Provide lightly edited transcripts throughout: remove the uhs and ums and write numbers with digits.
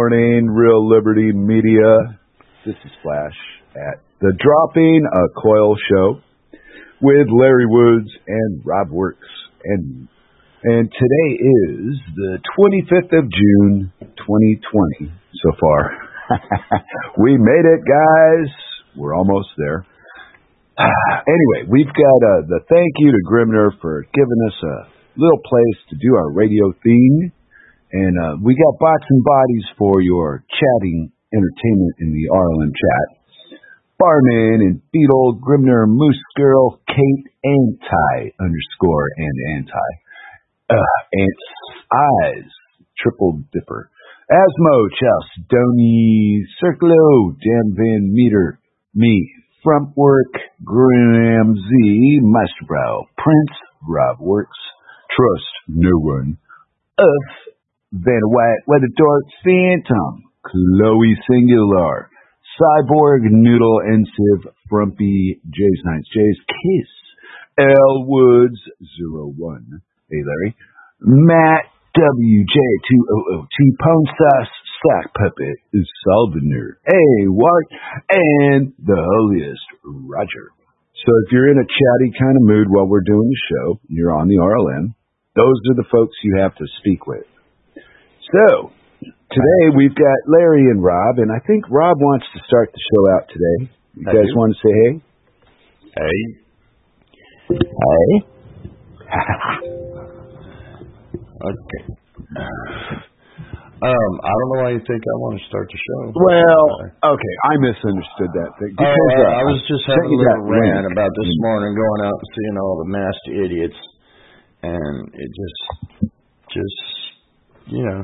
morning, Real Liberty Media. This is Flash at the Dropping a Coil Show with Larry Woods and Rob Works. And today is the 25th of June, 2020 so far. We made it, guys. We're almost there. Anyway, we've got the thank you to Grimner for giving us a little place to do our radio theme. And we got Box and Bodies for your chatting entertainment in the RLM chat. Barman and Beetle, Grimner, Moose Girl, Kate, Anti _ Ant's Eyes, Triple Dipper, Asmo, Chow, Stoney, Circlo, Dan Van Meter, me, Front Work, Graham Z, Maesterbrow, Prince, Rob Works, Trust No One, Us, Van White, Weather Dork, Phantom, Chloe Singular, Cyborg, Noodle, Ensiv, Frumpy, Jay's Nights, Jay's Kiss, L Woods, 01, hey Larry, Matt, WJ2002, Pone Sauce, Sack Puppet, Salviner, hey Wart, and the holiest, Roger. So if you're in a chatty kind of mood while we're doing the show, you're on the RLM, those are the folks you have to speak with. So, today we've got Larry and Rob, and I think Rob wants to start the show out today. You guys want to say hey? Hey. Hey. Okay. I don't know why you think I want to start the show. Well, okay, I misunderstood that thing. I was just having a little rant about this morning going out and seeing all the masked idiots, and it just, you know,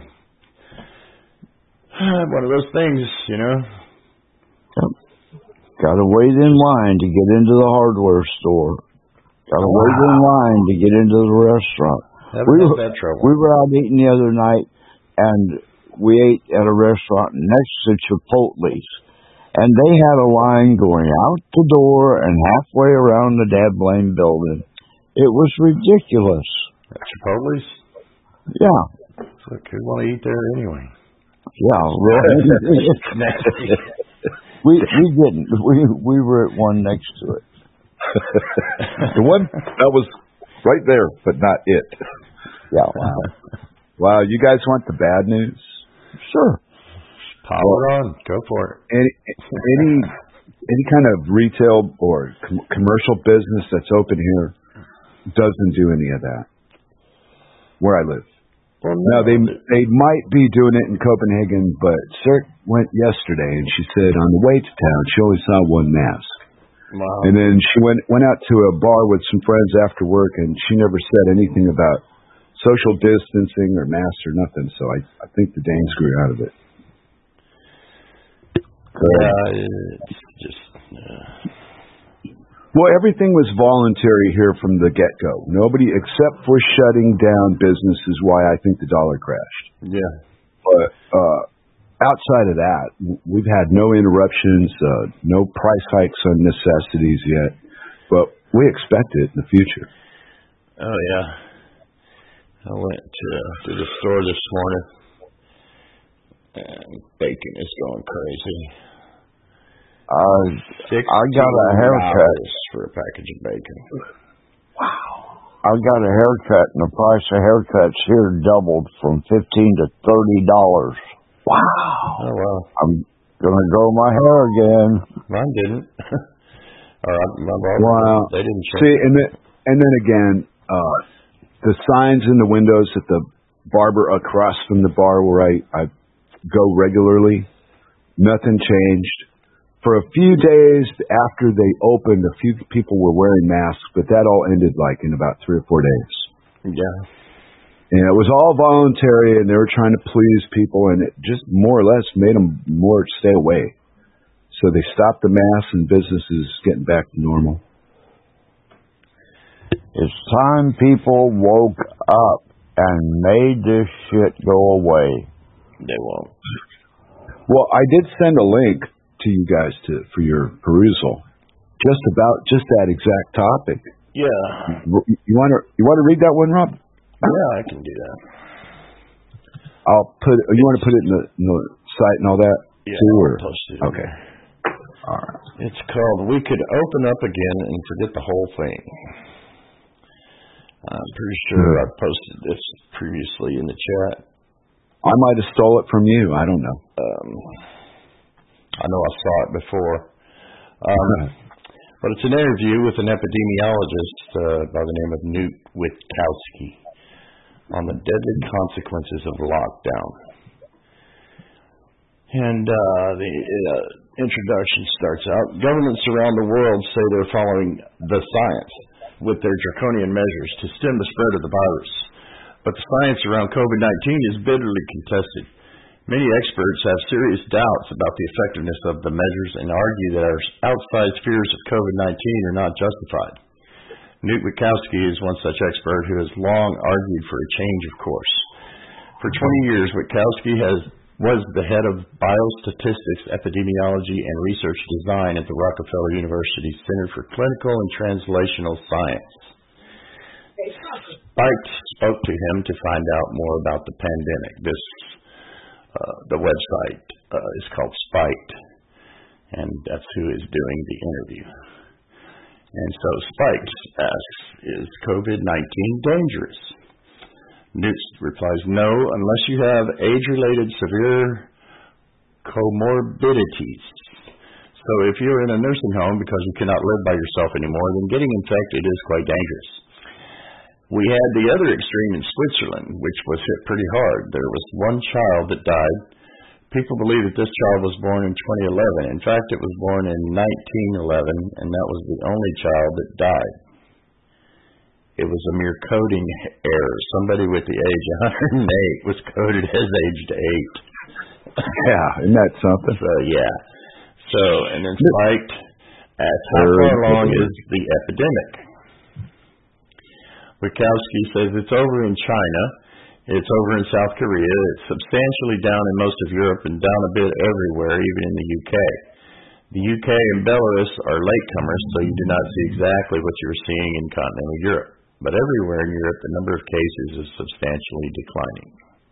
one of those things, you know. Got to wait in line to get into the hardware store. Got to wait in line to get into the restaurant. We were out eating the other night, and we ate at a restaurant next to Chipotle's, and they had a line going out the door and halfway around the Dad Blaine building. It was ridiculous. At Chipotle's? Yeah. Look, who want to eat there anyway? Yeah, really. we didn't. We were at one next to it. The one that was right there, but not it. Yeah. Wow. Wow. You guys want the bad news? Sure. Power on. Go for it. Any kind of retail or commercial business that's open here doesn't do any of that. Where I live. Well, no, they might be doing it in Copenhagen, but Cert went yesterday, and she said on the way to town she only saw one mask. Wow. And then she went out to a bar with some friends after work, and she never said anything about social distancing or masks or nothing. So I think the Danes grew out of it. It's just. Well, everything was voluntary here from the get-go. Nobody, except for shutting down business, is why I think the dollar crashed. Yeah. But outside of that, we've had no interruptions, no price hikes on necessities yet. But we expect it in the future. Oh, yeah. I went to the store this morning, and bacon is going crazy. I got a haircut for a package of bacon. Wow. I got a haircut, and the price of haircuts here doubled from $15 to $30. Wow. Oh, wow. I'm gonna grow my hair again. Mine didn't. My barber. Wow. They didn't change. See, and then again, the signs in the windows at the barber across from the bar where I go regularly, nothing changed. For a few days after they opened, a few people were wearing masks, but that all ended like in about 3 or 4 days. Yeah. And it was all voluntary, and they were trying to please people, and it just more or less made them more stay away. So they stopped the masks, and businesses getting back to normal. It's time people woke up and made this shit go away. They won't. Well, I did send a link to you guys for your perusal, just that exact topic. Yeah. You want to read that one, Rob? Yeah, I can do that. I'll put. You want to put it in the website and all that? Yeah, too, or? Okay. All right. It's called We Could Open Up Again and Forget the Whole Thing. I'm pretty sure I posted this previously in the chat. I might have stole it from you. I don't know. I know I saw it before. But it's an interview with an epidemiologist by the name of Newt Witkowski on the deadly consequences of lockdown. And the introduction starts out. Governments around the world say they're following the science with their draconian measures to stem the spread of the virus. But the science around COVID-19 is bitterly contested. Many experts have serious doubts about the effectiveness of the measures and argue that our outsized fears of COVID-19 are not justified. Newt Witkowski is one such expert who has long argued for a change of course. For 20 years, Witkowski was the head of biostatistics, epidemiology, and research design at the Rockefeller University Center for Clinical and Translational Science. Spiked spoke to him to find out more about the pandemic. The website is called Spiked, and that's who is doing the interview. And so Spiked asks, is COVID-19 dangerous? Newt replies, no, unless you have age-related severe comorbidities. So if you're in a nursing home because you cannot live by yourself anymore, then getting infected is quite dangerous. We had the other extreme in Switzerland, which was hit pretty hard. There was one child that died. People believe that this child was born in 2011. In fact, it was born in 1911, and that was the only child that died. It was a mere coding error. Somebody with the age 108 was coded as aged 8. Yeah, isn't that something? So, yeah. So, and then Spiked asks, how far along is the epidemic? Witkowski says it's over in China. It's over in South Korea. It's substantially down in most of Europe and down a bit everywhere, even in the UK. The UK and Belarus are latecomers, so you do not see exactly what you're seeing in continental Europe. But everywhere in Europe, the number of cases is substantially declining.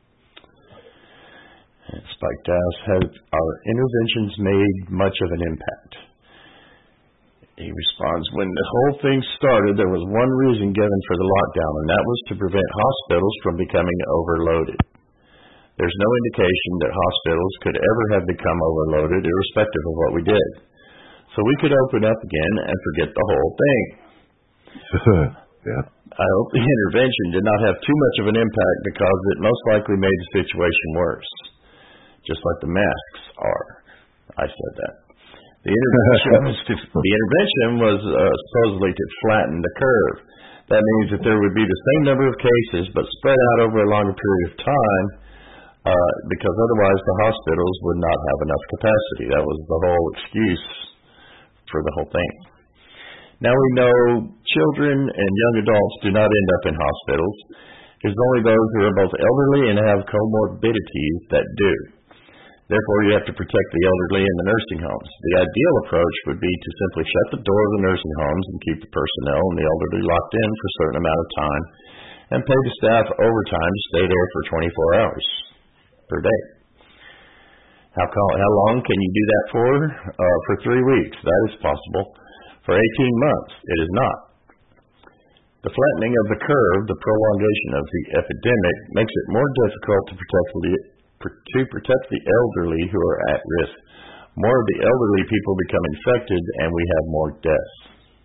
And Spiked asks, have our interventions made much of an impact? He responds, when the whole thing started, there was one reason given for the lockdown, and that was to prevent hospitals from becoming overloaded. There's no indication that hospitals could ever have become overloaded, irrespective of what we did. So we could open up again and forget the whole thing. Yeah. I hope the intervention did not have too much of an impact because it most likely made the situation worse, just like the masks are. I said that. The intervention was supposedly to flatten the curve. That means that there would be the same number of cases, but spread out over a longer period of time, because otherwise the hospitals would not have enough capacity. That was the whole excuse for the whole thing. Now we know children and young adults do not end up in hospitals. It's only those who are both elderly and have comorbidities that do. Therefore, you have to protect the elderly in the nursing homes. The ideal approach would be to simply shut the door of the nursing homes and keep the personnel and the elderly locked in for a certain amount of time and pay the staff overtime to stay there for 24 hours per day. How long can you do that for? For 3 weeks. That is possible. For 18 months, it is not. The flattening of the curve, the prolongation of the epidemic, makes it more difficult to protect the elderly who are at risk. More of the elderly people become infected, and we have more deaths.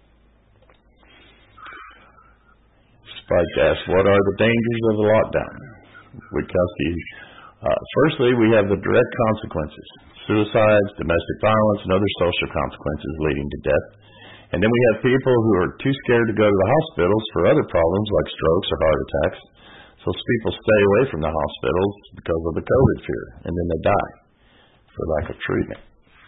Spike asks, what are the dangers of the lockdown? Witkowski, firstly, we have the direct consequences, suicides, domestic violence, and other social consequences leading to death. And then we have people who are too scared to go to the hospitals for other problems like strokes or heart attacks. So people stay away from the hospitals because of the COVID fear, and then they die for lack of treatment.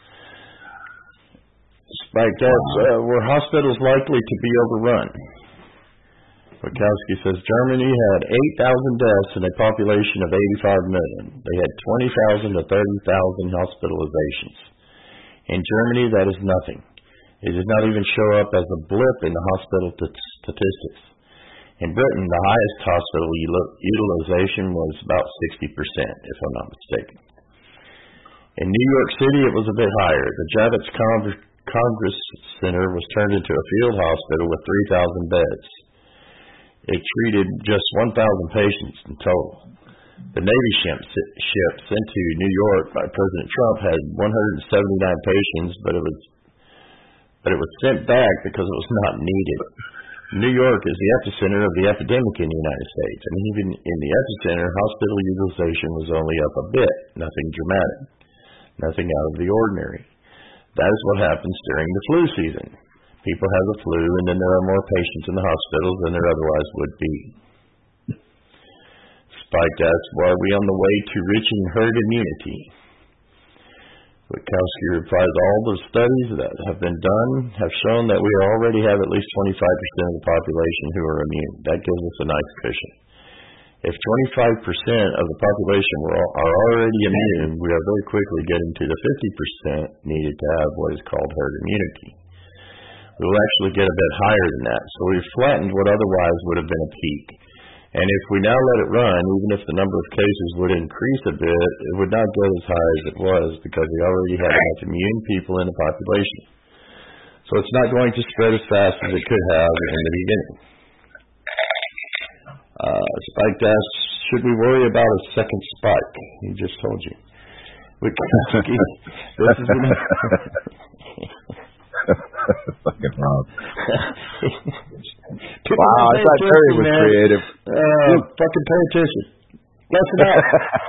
Spike asks, were hospitals likely to be overrun? Witkowski says Germany had 8,000 deaths in a population of 85 million. They had 20,000 to 30,000 hospitalizations. In Germany, that is nothing. It did not even show up as a blip in the hospital statistics. In Britain, the highest hospital utilization was about 60%, if I'm not mistaken. In New York City, it was a bit higher. The Javits Congress Center was turned into a field hospital with 3,000 beds. It treated just 1,000 patients in total. The Navy ship sent to New York by President Trump had 179 patients, but it was sent back because it was not needed. New York is the epicenter of the epidemic in the United States. I mean, even in the epicenter, hospital utilization was only up a bit, nothing dramatic, nothing out of the ordinary. That is what happens during the flu season. People have the flu, and then there are more patients in the hospitals than there otherwise would be. Spike asks, why are we on the way to reaching herd immunity? Witkowski replies, all the studies that have been done have shown that we already have at least 25% of the population who are immune. That gives us a nice cushion. If 25% of the population are already immune, we are very quickly getting to the 50% needed to have what is called herd immunity. We will actually get a bit higher than that, so we've flattened what otherwise would have been a peak. And if we now let it run, even if the number of cases would increase a bit, it would not go as high as it was because we already have enough immune people in the population. So it's not going to spread as fast as it could have in the beginning. Spike asks, should we worry about a second spike? He just told you. Witkowski, this is fucking Rob. Wow, I thought Terry was creative. Fucking pay attention. Listen up.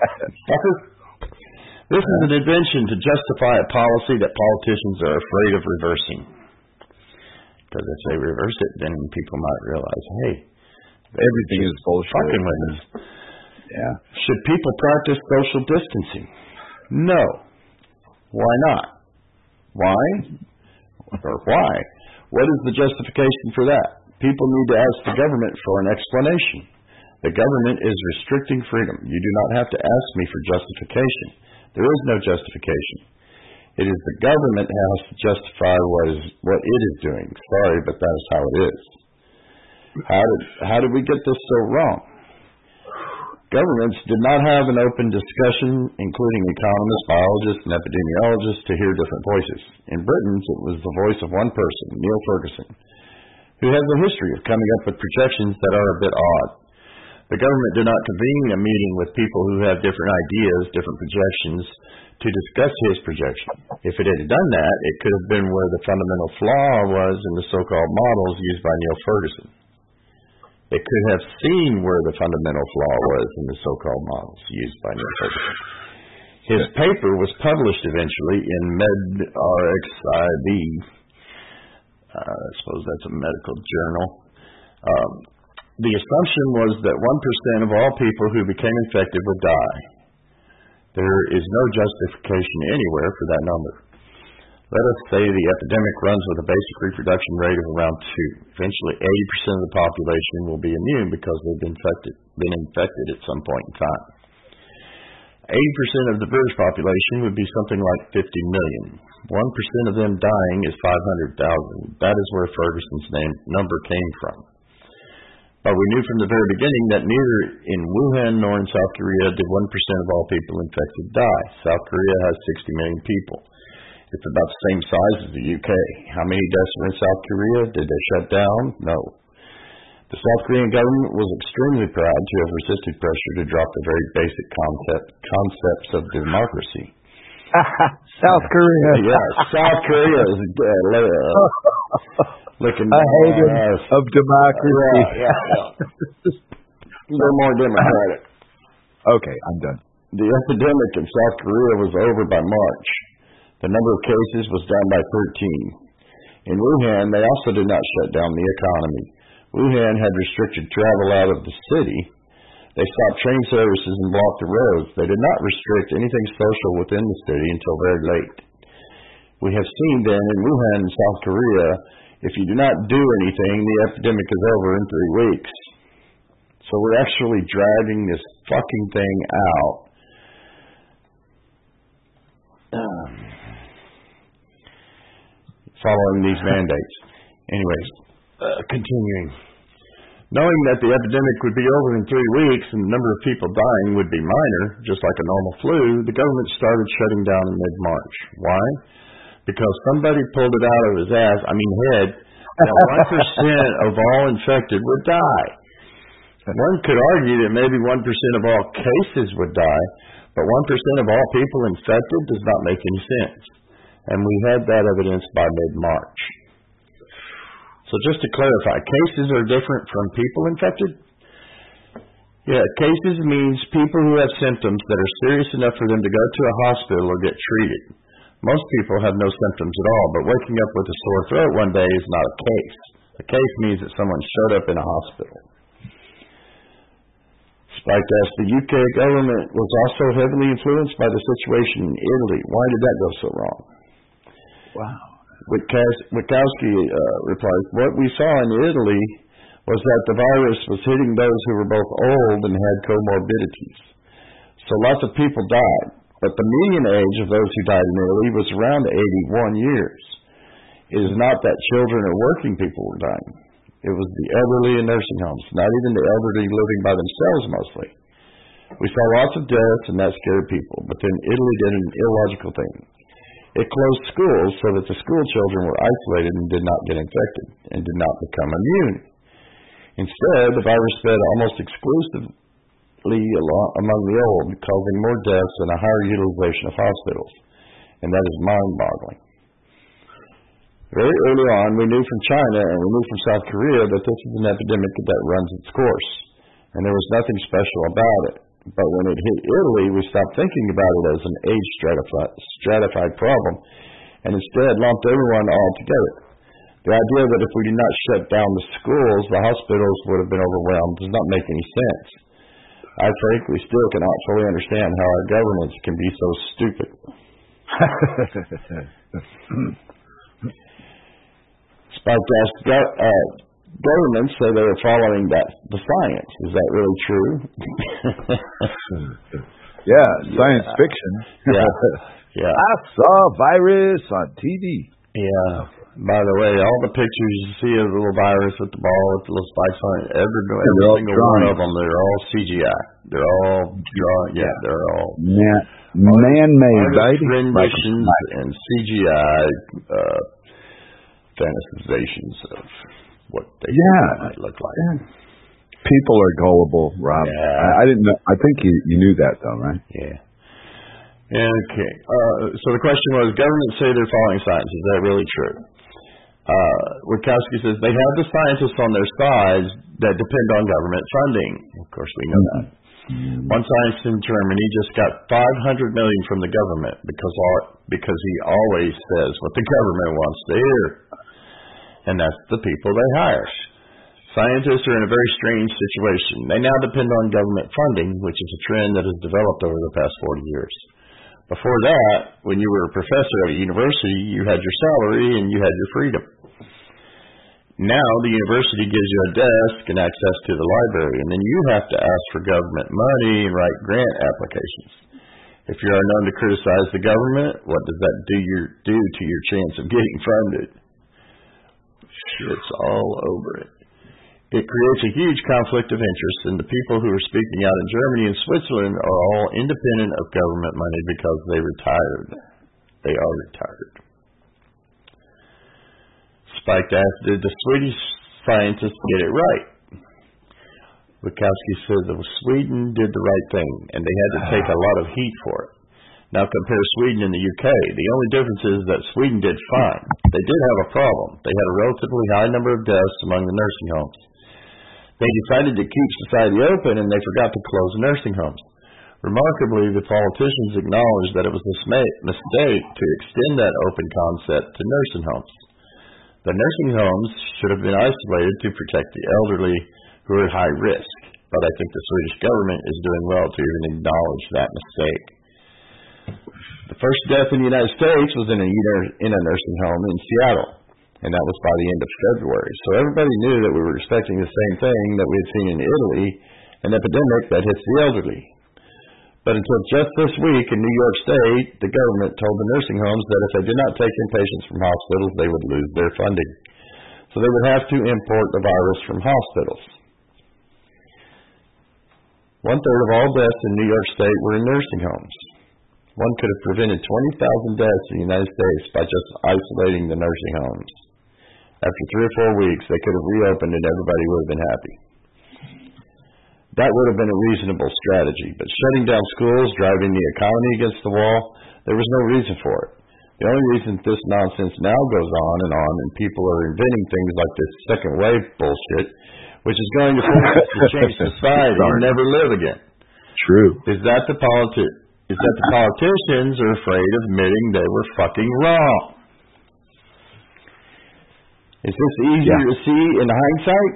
This is an invention to justify a policy that politicians are afraid of reversing. Because if they reverse it, then people might realize, hey, everything is bullshit. Fucking with us. Yeah. Should people practice social distancing? No. Why not? Why? Or why? What is the justification for that? People need to ask the government for an explanation. The government is restricting freedom. You do not have to ask me for justification. There is no justification. It is the government that has to justify what it is doing. Sorry, but that is how it is. How did we get this so wrong? Governments did not have an open discussion, including economists, biologists, and epidemiologists, to hear different voices. In Britain, it was the voice of one person, Neil Ferguson, who has a history of coming up with projections that are a bit odd. The government did not convene a meeting with people who have different ideas, different projections, to discuss his projection. If it had done that, it could have been where the fundamental flaw was in the so-called models used by Neil Ferguson. It could have seen where the fundamental flaw was in the so-called models used by Neil Ferguson. His paper was published eventually in MedRxiv. I suppose that's a medical journal. The assumption was that 1% of all people who became infected would die. There is no justification anywhere for that number. Let us say the epidemic runs with a basic reproduction rate of around 2. Eventually, 80% of the population will be immune because they've been infected at some point in time. 80% of the British population would be something like 50 million. 1% of them dying is 500,000. That is where Ferguson's number came from. But we knew from the very beginning that neither in Wuhan nor in South Korea did 1% of all people infected die. South Korea has 60 million people. It's about the same size as the UK. How many deaths were in South Korea? Did they shut down? No. The South Korean government was extremely proud to have resisted pressure to drop the very basic concepts of democracy. South Korea. Yeah, South Korea is looking a haven of democracy. Yeah. They're more democratic. Okay, I'm done. The epidemic in South Korea was over by March. The number of cases was down by 13. In Wuhan, they also did not shut down the economy. Wuhan had restricted travel out of the city. They stopped train services and blocked the roads. They did not restrict anything social within the city until very late. We have seen then in Wuhan and South Korea, if you do not do anything, the epidemic is over in 3 weeks. So we're actually dragging this fucking thing out. Following these mandates. Anyways, continuing. Knowing that the epidemic would be over in 3 weeks and the number of people dying would be minor, just like a normal flu, the government started shutting down in mid-March. Why? Because somebody pulled it out of his head, that 1% of all infected would die. One could argue that maybe 1% of all cases would die, but 1% of all people infected does not make any sense. And we had that evidence by mid-March. So just to clarify, cases are different from people infected? Yeah, cases means people who have symptoms that are serious enough for them to go to a hospital or get treated. Most people have no symptoms at all, but waking up with a sore throat one day is not a case. A case means that someone showed up in a hospital. Spike asked, the UK government was also heavily influenced by the situation in Italy. Why did that go so wrong? Wow. Witkowski replies, what we saw in Italy was that the virus was hitting those who were both old and had comorbidities. So lots of people died, but the median age of those who died in Italy was around 81 years. It is not that children or working people were dying. It was the elderly in nursing homes, not even the elderly living by themselves mostly. We saw lots of deaths, and that scared people, but then Italy did an illogical thing. It closed schools so that the school children were isolated and did not get infected and did not become immune. Instead, the virus spread almost exclusively among the old, causing more deaths and a higher utilization of hospitals. And that is mind-boggling. Very early on, we knew from China and we knew from South Korea that this is an epidemic that runs its course. And there was nothing special about it. But when it hit Italy, we stopped thinking about it as an age-stratified problem and instead lumped everyone all together. The idea that if we did not shut down the schools, the hospitals would have been overwhelmed does not make any sense. I frankly still cannot fully understand how our governments can be so stupid. Spike asked, governments say they are following the science. Is that really true? Yeah, science fiction. Yeah. I saw a virus on TV. Yeah. By the way, all the pictures you see of the little virus with the ball with the little spikes on it, every single one of them, they're all CGI. They're all drawn. Yeah, they're all man-made, baby. Renditions and CGI fantasizations of what they might look like. People are gullible, Rob. Yeah. I didn't know. I think you knew that, though, right? Yeah. Okay. So the question was, governments say they're following science. Is that really true? Witkowski says they have the scientists on their side that depend on government funding. Of course, we know that. One scientist in Germany just got $500 million from the government because he always says what the government wants to hear. And that's the people they hire. Scientists are in a very strange situation. They now depend on government funding, which is a trend that has developed over the past 40 years. Before that, when you were a professor at a university, you had your salary and you had your freedom. Now the university gives you a desk and access to the library, and then you have to ask for government money and write grant applications. If you are known to criticize the government, what does that do to your chance of getting funded? It's all over it. It creates a huge conflict of interest, and the people who are speaking out in Germany and Switzerland are all independent of government money because they retired. They are retired. Spike asked, did the Swedish scientists get it right? Witkowski said that Sweden did the right thing, and they had to take a lot of heat for it. Now compare Sweden and the UK. The only difference is that Sweden did fine. They did have a problem. They had a relatively high number of deaths among the nursing homes. They decided to keep society open, and they forgot to close the nursing homes. Remarkably, the politicians acknowledged that it was a mistake to extend that open concept to nursing homes. The nursing homes should have been isolated to protect the elderly who are at high risk, but I think the Swedish government is doing well to even acknowledge that mistake. The first death in the United States was in a nursing home in Seattle, and that was by the end of February. So everybody knew that we were expecting the same thing that we had seen in Italy, an epidemic that hits the elderly. But until just this week in New York State, the government told the nursing homes that if they did not take in patients from hospitals, they would lose their funding. So they would have to import the virus from hospitals. 1/3 of all deaths in New York State were in nursing homes. One could have prevented 20,000 deaths in the United States by just isolating the nursing homes. After 3 or 4 weeks, they could have reopened and everybody would have been happy. That would have been a reasonable strategy, but shutting down schools, driving the economy against the wall, there was no reason for it. The only reason this nonsense now goes on, and people are inventing things like this second wave bullshit, which is going to force us to change society and never live again. True. Is that the politicians are afraid of admitting they were fucking wrong. Is this easier to see in hindsight?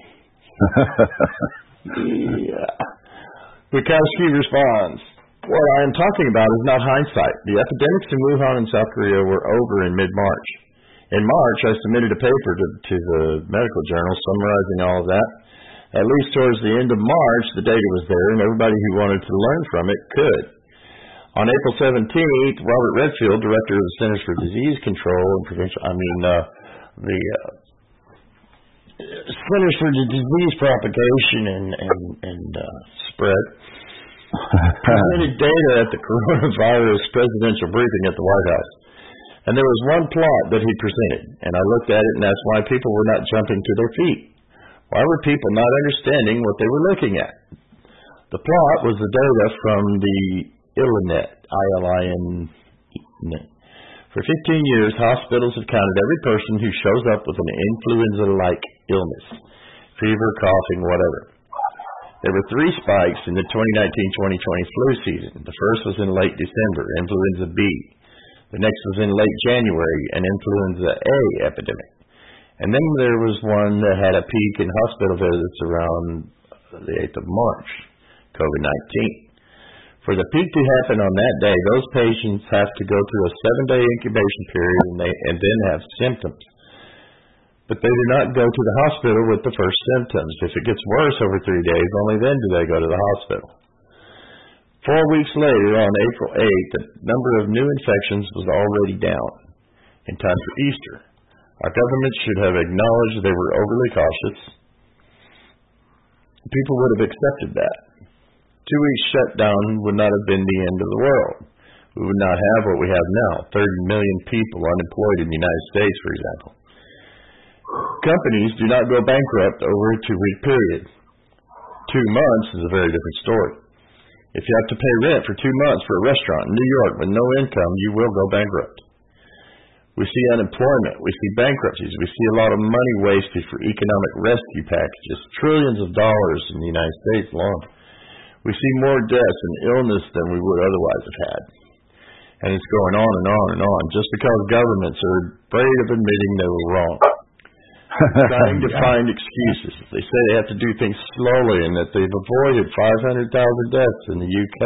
Yeah. Bukowski responds, what I am talking about is not hindsight. The epidemics in Wuhan and South Korea were over in mid-March. In March, I submitted a paper to the medical journal summarizing all of that. At least towards the end of March, the data was there, and everybody who wanted to learn from it could. On April 17th, Robert Redfield, director of the Centers for Disease Control and Prevention, the Centers for Disease Propagation and Spread, presented data at the coronavirus presidential briefing at the White House. And there was one plot that he presented, and I looked at it, and that's why people were not jumping to their feet. Why were people not understanding what they were looking at? The plot was the data from the ILINET, I-L-I-N-E-T. For 15 years, hospitals have counted every person who shows up with an influenza-like illness, fever, coughing, whatever. There were 3 spikes in the 2019-2020 flu season. The first was in late December, influenza B. The next was in late January, an influenza A epidemic. And then there was one that had a peak in hospital visits around the 8th of March, COVID-19. For the peak to happen on that day, those patients have to go through a 7-day incubation period and then have symptoms. But they do not go to the hospital with the first symptoms. If it gets worse over 3 days, only then do they go to the hospital. 4 weeks later, on April 8th, the number of new infections was already down in time for Easter. Our government should have acknowledged they were overly cautious. People would have accepted that. 2 weeks shutdown would not have been the end of the world. We would not have what we have now, 30 million people unemployed in the United States, for example. Companies do not go bankrupt over a 2-week period. 2 months is a very different story. If you have to pay rent for 2 months for a restaurant in New York with no income, you will go bankrupt. We see unemployment. We see bankruptcies. We see a lot of money wasted for economic rescue packages, trillions of dollars in the United States alone. We see more deaths and illness than we would otherwise have had. And it's going on and on and on, just because governments are afraid of admitting they were wrong. Trying to find excuses. They say they have to do things slowly and that they've avoided 500,000 deaths in the UK.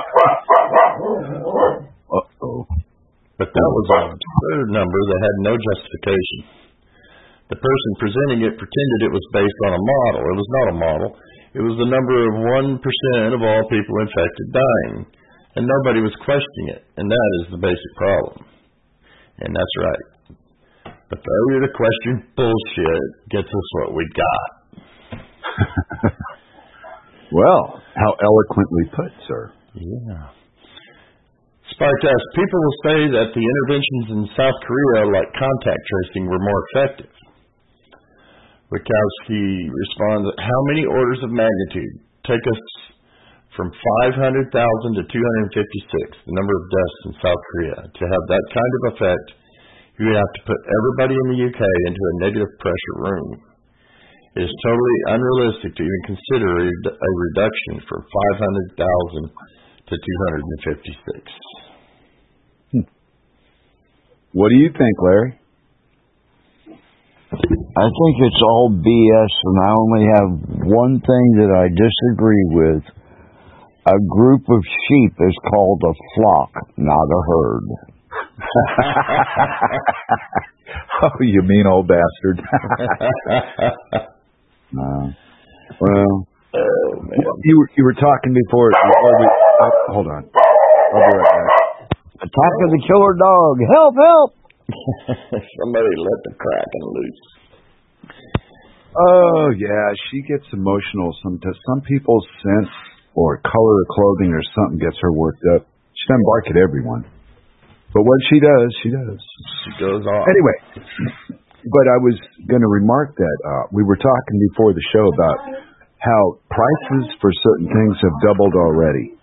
Uh-oh. But that was a absurd number that had no justification. The person presenting it pretended it was based on a model. It was not a model. It was the number of 1% of all people infected dying. And nobody was questioning it. And that is the basic problem. And that's right. The failure to question bullshit gets us what we got. Well, how eloquently put, sir. Yeah. Spartacus, people will say that the interventions in South Korea, like contact tracing, were more effective. Wachowski responds, how many orders of magnitude take us from 500,000 to 256, the number of deaths in South Korea? To have that kind of effect, you would have to put everybody in the UK into a negative pressure room. It is totally unrealistic to even consider a reduction from 500,000 to 256. What do you think, Larry? I think it's all BS, and I only have one thing that I disagree with. A group of sheep is called a flock, not a herd. Oh, you mean old bastard. Well, you were talking before we... hold on. I'll be right back. Attack of the killer dog. Help, help! Somebody let the Kraken loose. Oh, yeah, she gets emotional sometimes. Some people sense or color of clothing or something gets her worked up. She doesn't bark at everyone. But when she does, she does. She goes off. Anyway, but I was going to remark that we were talking before the show about how prices for certain things have doubled already.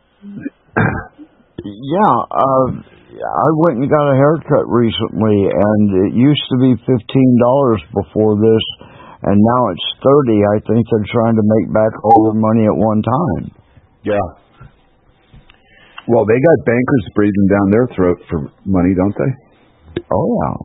Yeah, I went and got a haircut recently, and it used to be $15 before this, and now it's $30. I think they're trying to make back all their money at one time. Yeah. Well, they got bankers breathing down their throat for money, don't they? Oh yeah.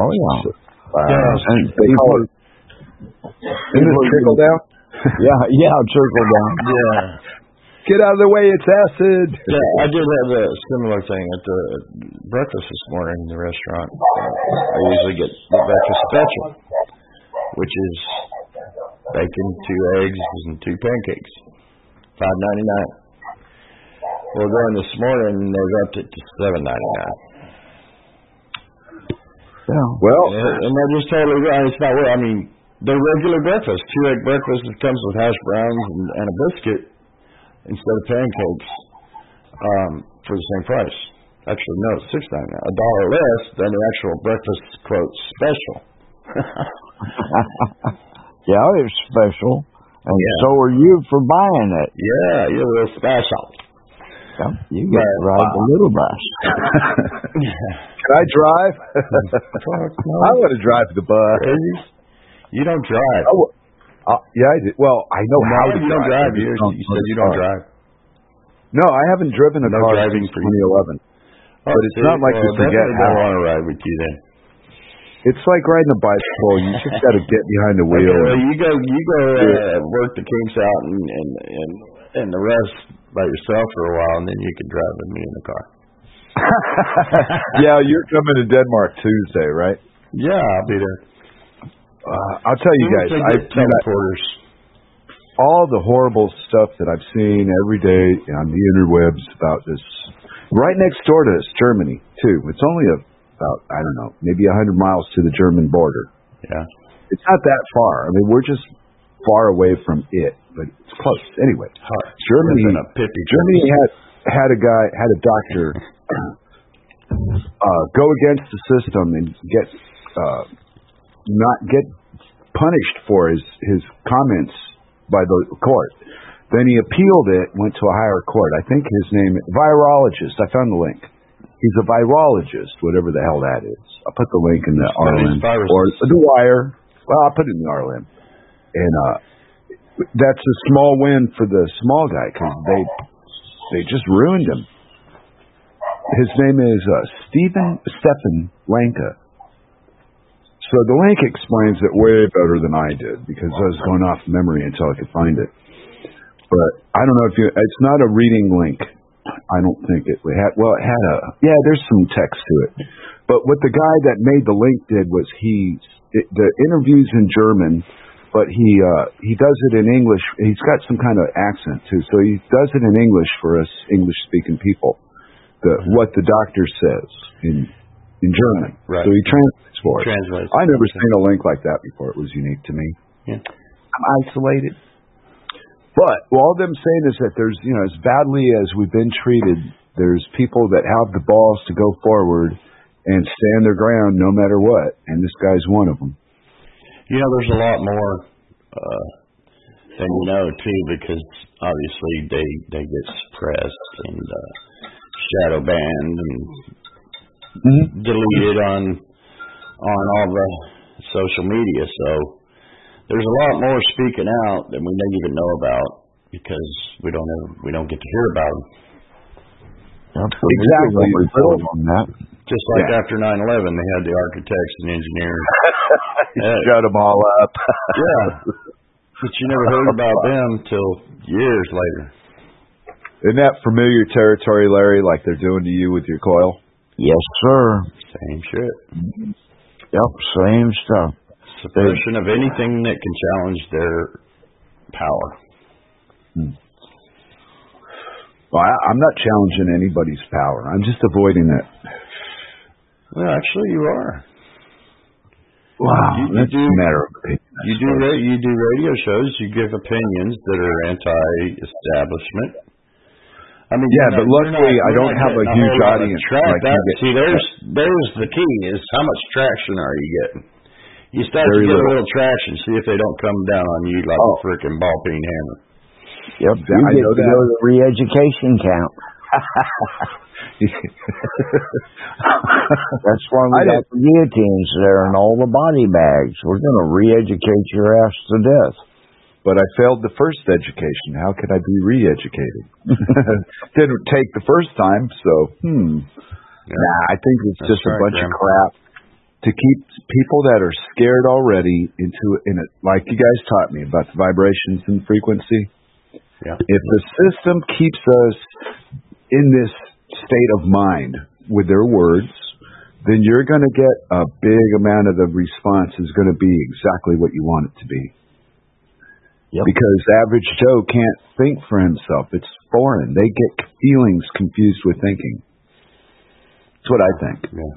And people, isn't it trickle down? Yeah, trickle down. Yeah. Get out of the way, it's acid. Yeah, I did have a similar thing at the breakfast this morning in the restaurant. I usually get the breakfast special, which is bacon, 2 eggs, and 2 pancakes, $5.99. Well, going this morning, they upped it to $7.99. Yeah. Well, and they're just totally right. It's not what I mean. The regular breakfast, 2-egg breakfast, that comes with hash browns and a biscuit instead of pancakes for the same price. Actually, no, it's $6.99, $1 less than the actual breakfast quote special. Yeah, it's special, and so are you for buying it. Yeah, you're real special. Yeah, you get to ride the little bus. Can I drive? I want to drive the bus. You don't drive. Yeah, I do. Well, I know how to you drive. You said you don't drive. No, I haven't driven a car since 2011. But it's not like you forget how. I want to ride with you then. It's like riding a bicycle. You just got to get behind the wheel. Okay, well, you go work the kinks out and the rest by yourself for a while, and then you can drive with me in the car. Yeah, you're coming to Denmark Tuesday, right? Yeah, I'll be there. I'll tell you guys, teleporters. All the horrible stuff that I've seen every day on the interwebs about this. Right next door to us, Germany, too. It's only about, I don't know, maybe 100 miles to the German border. Yeah. It's not that far. I mean, we're just far away from it, but it's close. Anyway, Germany had a doctor go against the system and not get punished for his comments by the court. Then he appealed it, went to a higher court. I think his name, virologist. I found the link. He's a virologist, whatever the hell that is. I'll put the link in the RLM or the Wire. Well, I'll put it in the RLM. And that's a small win for the small guy because they just ruined him. His name is Stefan Lanka. So the link explains it way better than I did because I was going off memory until I could find it. But I don't know if it's not a reading link. I don't think it had. Well, it had there's some text to it. But what the guy that made the link did was the interview's in German, but he does it in English. He's got some kind of accent too, so he does it in English for us English-speaking people. What the doctor says in German. Right. So he translates for us. I never seen a link like that before. It was unique to me. Yeah. I'm isolated. But all them saying is that there's, as badly as we've been treated, there's people that have the balls to go forward and stand their ground no matter what. And this guy's one of them. There's a lot more than you know, too, because obviously they get suppressed and shadow banned and deleted on all the social media. So there's a lot more speaking out than we don't even know about because we don't get to hear about them. Exactly. Just like after 9/11, they had the architects and engineers. Shut them all up. Yeah. But you never heard about them till years later. Isn't that familiar territory, Larry, like they're doing to you with your coil? Yes, sir. Same shit. Yep, same stuff. Suppression of anything that can challenge their power. Well, I'm not challenging anybody's power. I'm just avoiding it. Well, actually, you are. Wow, that's a matter of opinion. You do radio shows. You give opinions that are anti-establishment. I mean, but luckily I don't have a huge audience. There's the key is how much traction are you getting? You start to get a little traction, see if they don't come down on you like a freaking ball peen hammer. Yep, I know that. Go to the re-education camp. That's why we got the guillotines there and all the body bags. We're going to re-educate your ass to death. But I failed the first education. How could I be re-educated? Didn't take the first time, so I think it's just a bunch of crap to keep people that are scared already in it. Like you guys taught me about the vibrations and frequency. Yeah. If the system keeps us in this state of mind with their words, then you're going to get a big amount of the response is going to be exactly what you want it to be. Yep. Because average Joe can't think for himself. It's foreign. They get feelings confused with thinking. That's what I think. Yeah.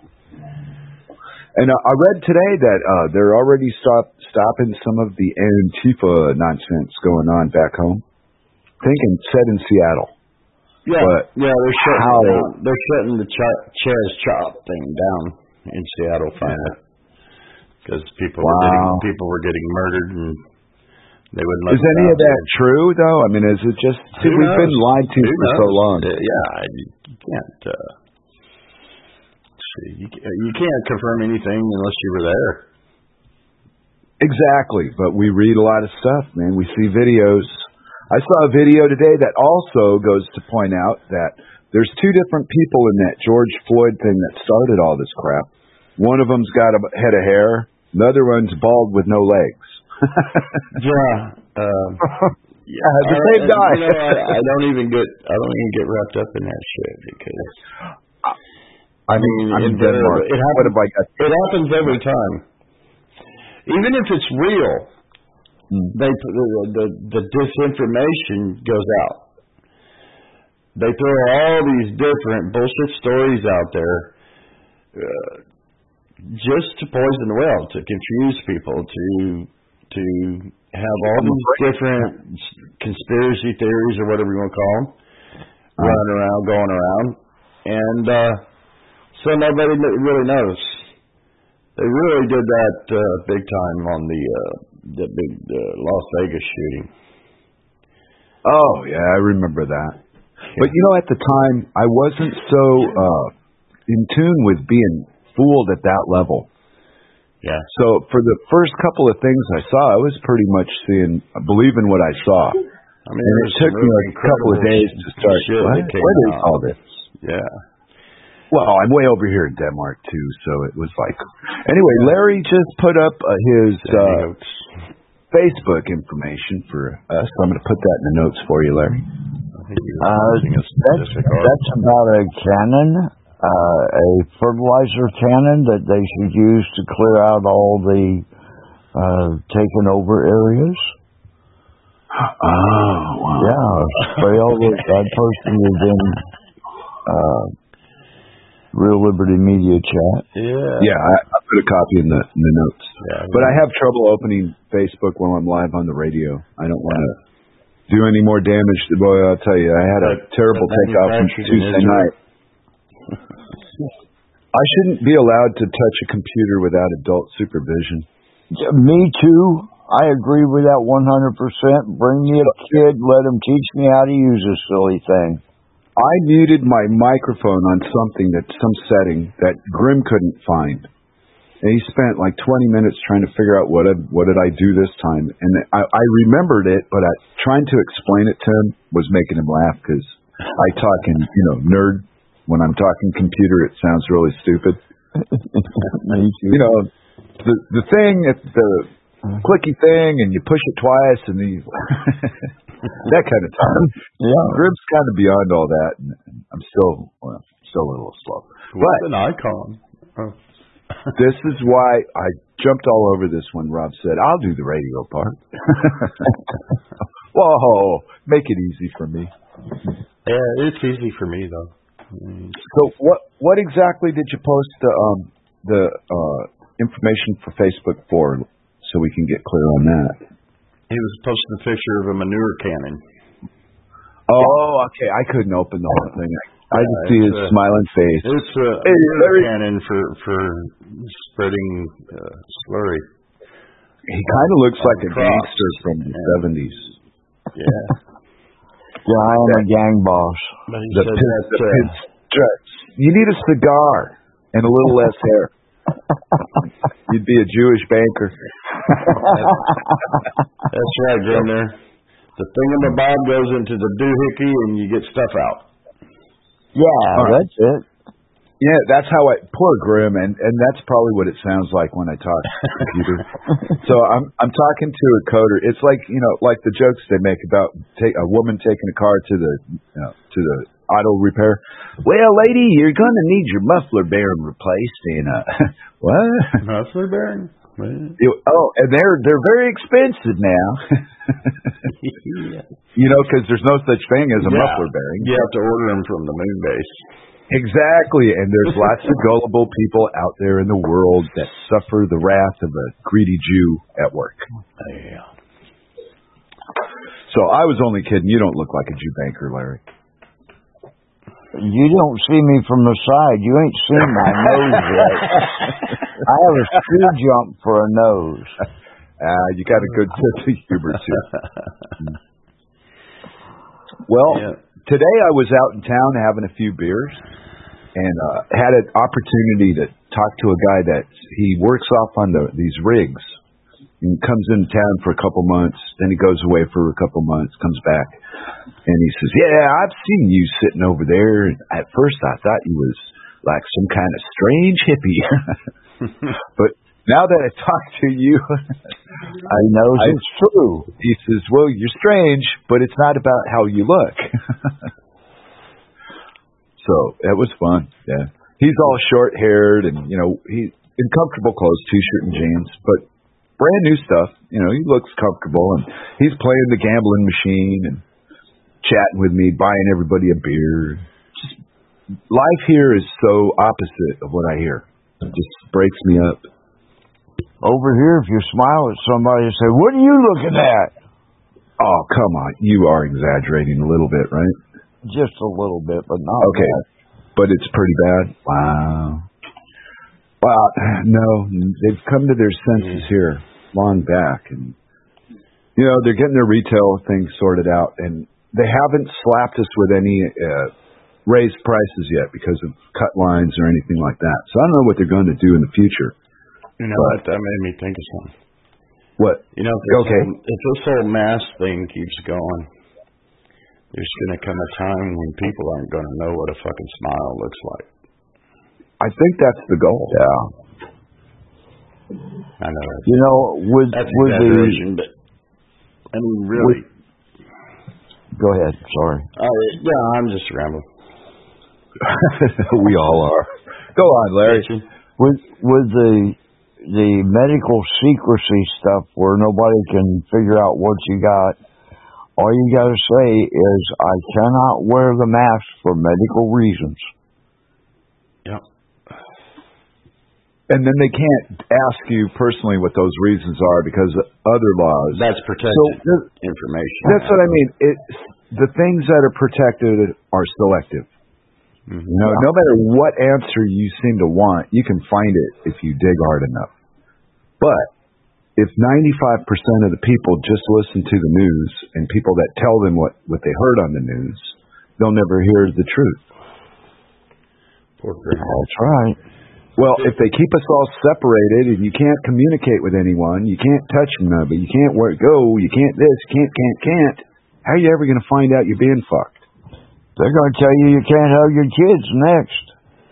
And I read today that they're already stopping some of the Antifa nonsense going on back home. I think said in Seattle. Yeah, they're shutting the Chaz Chop thing down in Seattle finally because people were getting murdered and they wouldn't let. Is any of that true though? I mean, is it just we've been lied to for so long? You can't. You can't confirm anything unless you were there. Exactly, but we read a lot of stuff, man. We see videos. I saw a video today that also goes to point out that there's two different people in that George Floyd thing that started all this crap. One of them's got a head of hair. The other one's bald with no legs. The same guy. I don't even get wrapped up in that shit because I'm in Denmark. It happens every time. Even if it's real. The disinformation goes out. They throw all these different bullshit stories out there just to poison the well, to confuse people, to have all these different conspiracy theories or whatever you want to call them running around, going around, and so nobody really knows. They really did that big time on the big Las Vegas shooting. Oh, yeah, I remember that. Yeah. But, at the time, I wasn't so in tune with being fooled at that level. Yeah. So for the first couple of things I saw, I was pretty much believing what I saw. I mean, and it took me like a couple of days to start. What is all this? Yeah. Well, I'm way over here in Denmark, too, so it was like... Anyway, Larry just put up his Facebook information for us. So I'm going to put that in the notes for you, Larry. That's about a cannon, a fertilizer cannon that they should use to clear out all the taken over areas. Oh, wow. Yeah, spray all those. That person is in... Real Liberty Media chat. Yeah, I put a copy in the notes. Yeah, but I have trouble opening Facebook while I'm live on the radio. I don't want to do any more damage. Boy, I'll tell you, I had a terrible takeoff on Tuesday night. I shouldn't be allowed to touch a computer without adult supervision. Me too. I agree with that 100%. Bring me a kid, let him teach me how to use this silly thing. I muted my microphone on some setting that Grim couldn't find. And he spent like 20 minutes trying to figure out what did I do this time. And I remembered it, but trying to explain it to him was making him laugh because I talk in, nerd. When I'm talking computer, it sounds really stupid. The thing, the clicky thing, and you push it twice, and then that kind of time. Yeah, Grim's kind of beyond all that, and I'm still a little slow. What's an icon? Oh. This is why I jumped all over this when Rob said, "I'll do the radio part." Whoa, make it easy for me. Yeah, it's easy for me though. So what exactly did you post the information for Facebook for, so we can get clear on that? He was posting a picture of a manure cannon. Oh, okay. I couldn't open the whole thing. I just see his smiling face. It's a cannon for spreading slurry. He kind of looks like a gangster from the 70s. Yeah. Yeah, I am a gang boss. The pit struts. You need a cigar and a little less hair. You'd be a Jewish banker. That's right, Grimner. The thingamabob goes into the doohickey and you get stuff out. Yeah, that's it. Yeah, that's how poor Grim, and that's probably what it sounds like when I talk to the computer. So I'm talking to a coder. It's like, like the jokes they make about a woman taking a car to the auto repair. Well, lady, you're going to need your muffler bearing replaced. And what? Muffler bearing? And they're very expensive now. Because there's no such thing as a muffler bearing. You have to order them from the moon base. Exactly, and there's lots of gullible people out there in the world that suffer the wrath of a greedy Jew at work. Yeah. So I was only kidding. You don't look like a Jew banker, Larry. You don't see me from the side. You ain't seen my nose yet. I have a ski jump for a nose. You got a good sense of humor, too. Well, today I was out in town having a few beers and had an opportunity to talk to a guy that he works off on these rigs and comes in town for a couple months, then he goes away for a couple months, comes back, and he says, yeah, I've seen you sitting over there. And at first I thought you was like some kind of strange hippie. But now that I talked to you, I know it's true. He says, well, you're strange, but it's not about how you look. So it was fun. Yeah. He's all short-haired and, he's in comfortable clothes, T-shirt and jeans, but brand new stuff. He looks comfortable, and he's playing the gambling machine and chatting with me, buying everybody a beer. Just, life here is so opposite of what I hear. It just breaks me up. Over here, if you smile at somebody and say, what are you looking at? Oh, come on. You are exaggerating a little bit, right? Just a little bit, but not okay. Bad. But it's pretty bad? Wow. Well, no, they've come to their senses here long back. And, they're getting their retail things sorted out. And they haven't slapped us with any raised prices yet because of cut lines or anything like that. So I don't know what they're going to do in the future. What? That made me think of something. What? If this whole mask thing keeps going, there's going to come a time when people aren't going to know what a fucking smile looks like. I think that's the goal. Yeah. I know. That's exaggeration, but I mean, really. Go ahead. Sorry. I'm just rambling. We all are. Go on, Larry. With the medical secrecy stuff where nobody can figure out what you got, all you got to say is, I cannot wear the mask for medical reasons. Yep. And then they can't ask you personally what those reasons are because of other laws. That's protected information. That's what I mean. The things that are protected are selective. Mm-hmm. No matter what answer you seem to want, you can find it if you dig hard enough. But if 95% of the people just listen to the news and people that tell them what they heard on the news, they'll never hear the truth. That's right. Well, if they keep us all separated and you can't communicate with anyone, you can't touch nobody, you can't go, you can't this, you can't, how are you ever going to find out you're being fucked? They're going to tell you can't hug your kids next.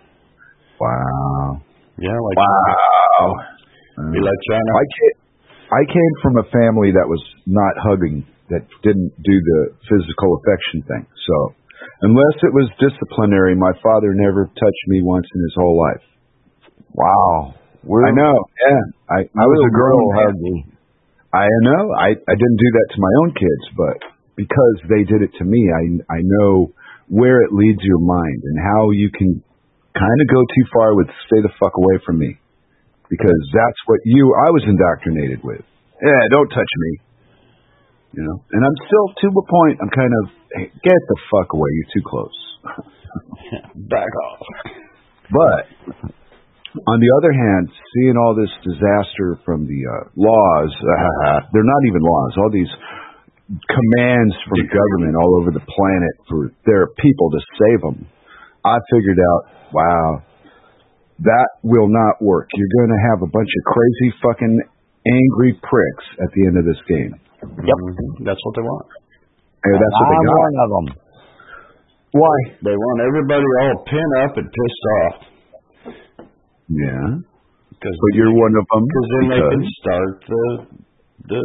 Wow. Yeah, wow. Be like China. I came from a family that was not hugging, that didn't do the physical affection thing. So unless it was disciplinary, my father never touched me once in his whole life. Wow. I know. Yeah. I was a grown huggy. I know. I didn't do that to my own kids, but because they did it to me, I know where it leads your mind and how you can kind of go too far with stay the fuck away from me. Because that's what I was indoctrinated with. Yeah, don't touch me. You know, and I'm still to a point. I'm kind of, hey, get the fuck away. You're too close. Back off. But on the other hand, seeing all this disaster from the laws, they're not even laws. All these commands from government all over the planet for their people to save them. I figured out, wow, that will not work. You're going to have a bunch of crazy fucking angry pricks at the end of this game. Yep, that's what they want. And that's what they got. I'm one of them. Why? They want everybody all pent up and pissed off. Yeah. But you're one of them. Because then they can start the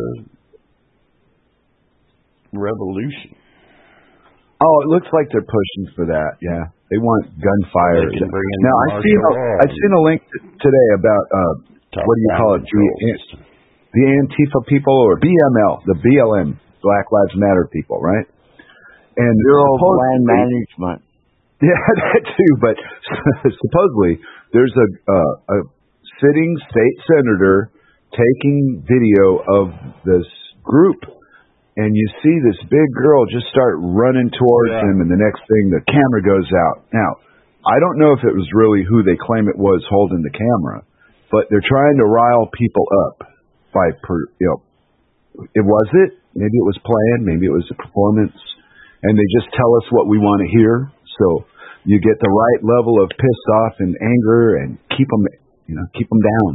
revolution. Oh, it looks like they're pushing for that. Yeah, they want gunfire. Now I've seen a link today about what do you call it? The Antifa people, or BML, the BLM, Black Lives Matter people, right? And Bureau of Land Management. Yeah, that too. But supposedly there's a sitting state senator taking video of this group. And you see this big girl just start running towards him, and the next thing, the camera goes out. Now, I don't know if it was really who they claim it was holding the camera, but they're trying to rile people up by, it was it? Maybe it was planned, maybe it was a performance, and they just tell us what we want to hear. So you get the right level of pissed off and anger, and keep them down.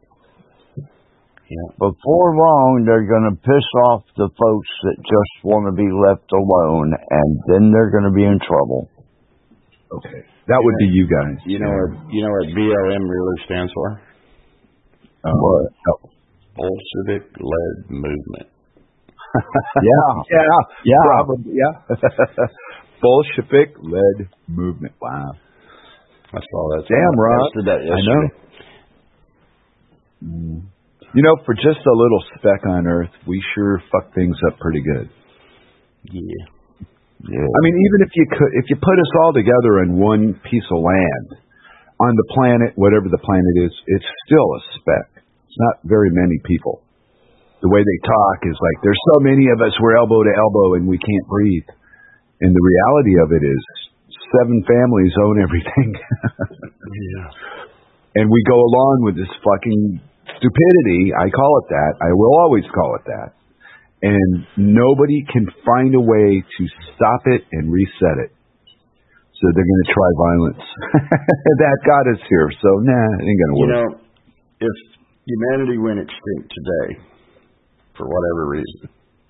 Yeah. Before long, they're going to piss off the folks that just want to be left alone, and then they're going to be in trouble. Okay, that would be you guys. You know what BLM really stands for? What? Bolshevik-led movement. Yeah. Probably, yeah. Bolshevik-led movement. Wow. That's all that's. Damn, Rob. I know. You know, for just a little speck on Earth, we sure fuck things up pretty good. Yeah. I mean, even if you put us all together in one piece of land on the planet, whatever the planet is, it's still a speck. It's not very many people. The way they talk is like, there's so many of us, we're elbow to elbow and we can't breathe. And the reality of it is 7 families own everything. Yeah. And we go along with this fucking stupidity. I call it that. I will always call it that. And nobody can find a way to stop it and reset it. So they're going to try violence. That got us here. So, it ain't going to work. You know, if humanity went extinct today, for whatever reason,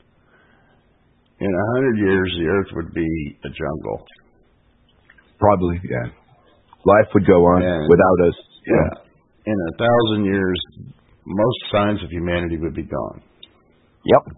in 100 years, the Earth would be a jungle. Probably, yeah. Life would go on without us. Yeah. In 1,000 years, most signs of humanity would be gone. Yep.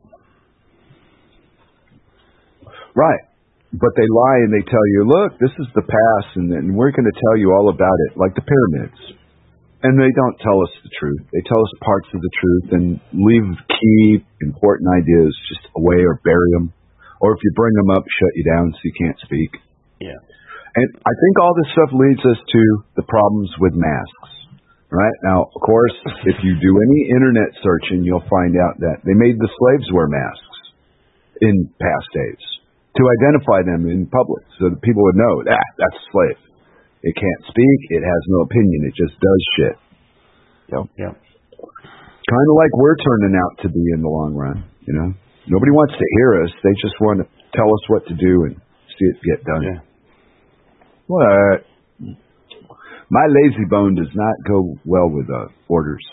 Right. But they lie and they tell you, look, this is the past, and we're going to tell you all about it, like the pyramids. And they don't tell us the truth. They tell us parts of the truth and leave key, important ideas just away or bury them. Or if you bring them up, shut you down so you can't speak. Yeah. And I think all this stuff leads us to the problems with masks. Right? Now, of course, if you do any internet searching, you'll find out that they made the slaves wear masks in past days to identify them in public so that people would know, that's a slave. It can't speak. It has no opinion. It just does shit. Yep. Kind of like we're turning out to be in the long run, you know? Nobody wants to hear us. They just want to tell us what to do and see it get done. Yeah. What? My lazy bone does not go well with orders.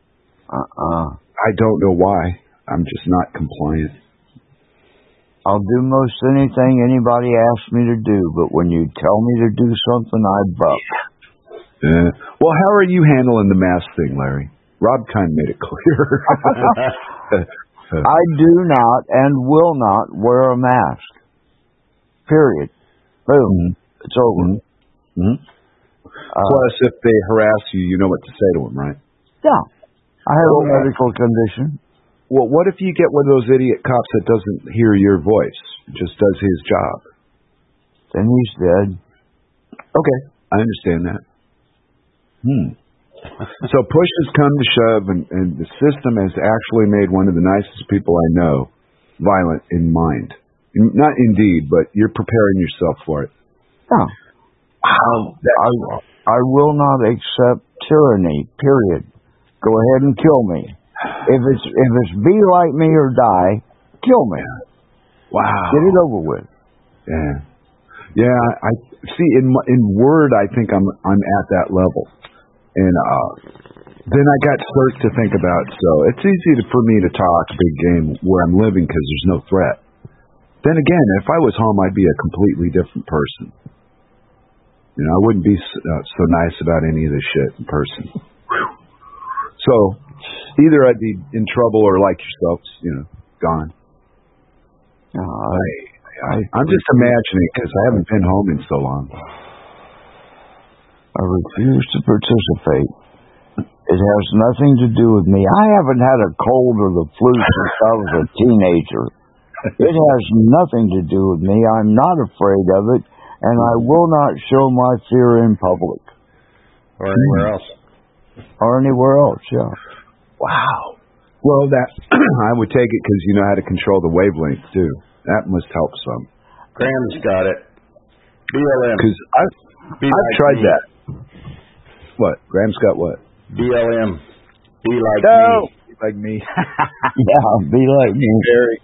I don't know why. I'm just not compliant. I'll do most anything anybody asks me to do, but when you tell me to do something, I buck. Well, how are you handling the mask thing, Larry? Rob kind of made it clear. I do not and will not wear a mask. Period. Boom. It's over. Plus, if they harass you, you know what to say to them, right? Yeah. I have a medical condition. Well, what if you get one of those idiot cops that doesn't hear your voice, just does his job? Then he's dead. Okay, I understand that. So push has come to shove, and the system has actually made one of the nicest people I know violent in mind. Not indeed, but you're preparing yourself for it. Yeah. I will not accept tyranny, period. Go ahead and kill me. If it's be like me or die, kill me. Wow. Get it over with. Yeah. I see. In word, I think I'm at that level, and then I got search to think about. So it's easy for me to talk big game where I'm living because there's no threat. Then again, if I was home, I'd be a completely different person. I wouldn't be so nice about any of this shit in person. So either I'd be in trouble or like yourself, gone. I'm just imagining because I haven't been home in so long. I refuse to participate. It has nothing to do with me. I haven't had a cold or the flu since I was a teenager. It has nothing to do with me. I'm not afraid of it, and I will not show my fear in public. Or anywhere else. Or anywhere else, yeah. Wow. Well, that I would take it because you know how to control the wavelength, too. That must help some. Graham's got it. BLM. Because I've tried that. What? Graham's got what? BLM. Be like me. Be like me. Yeah, be like me. Very.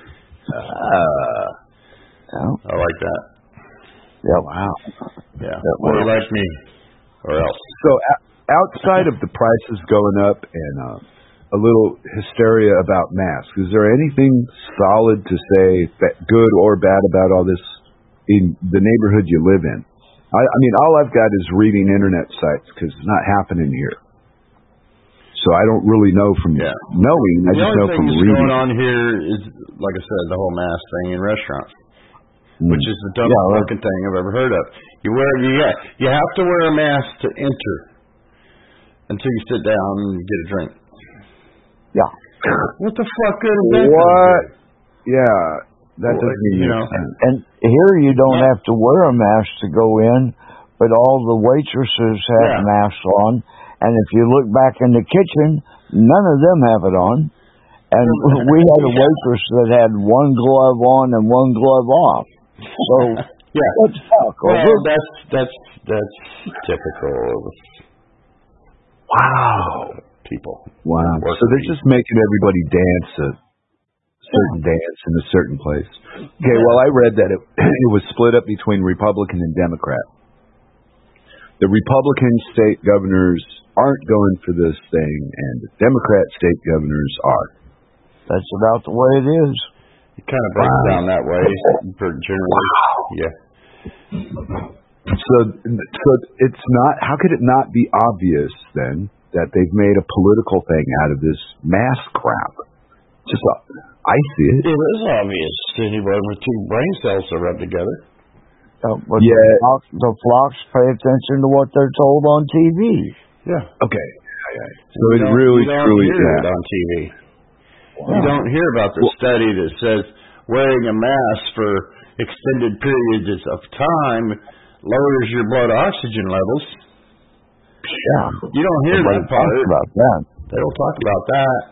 I like that. Yeah. Wow. Yeah. Be like me. Or else. So outside of the prices going up and a little hysteria about masks, is there anything solid to say that good or bad about all this in the neighborhood you live in? I mean, all I've got is reading internet sites because it's not happening here. So I don't really know from knowing. I just know from reading. The only thing that's going on here is, like I said, the whole mask thing in restaurants, which is the dumbest fucking thing I've ever heard of. You have to wear a mask to enter until you sit down and get a drink. Yeah. What the fuck good is that? What? Yeah, that doesn't make sense. And here you don't have to wear a mask to go in, but all the waitresses have masks on. And if you look back in the kitchen, none of them have it on. And we had a waitress that had one glove on and one glove off. So what the fuck? Well, that's typical of people. Wow. So they're just making everybody dance a certain dance in a certain place. Okay, well, I read that it was split up between Republican and Democrat. The Republican state governors aren't going for this thing, and the Democrat state governors are. That's about the way it is. It kind of breaks down that way, generally. Wow. Yeah. So it's not. How could it not be obvious then that they've made a political thing out of this mask crap? Just I see it. It is obvious to anybody with two brain cells to rub together. But the flocks pay attention to what they're told on TV. Yeah. Okay. So it really, truly is on TV. Wow. You don't hear about the study that says wearing a mask for extended periods of time lowers your blood oxygen levels. Yeah. You don't hear that part. About that. They don't talk about that.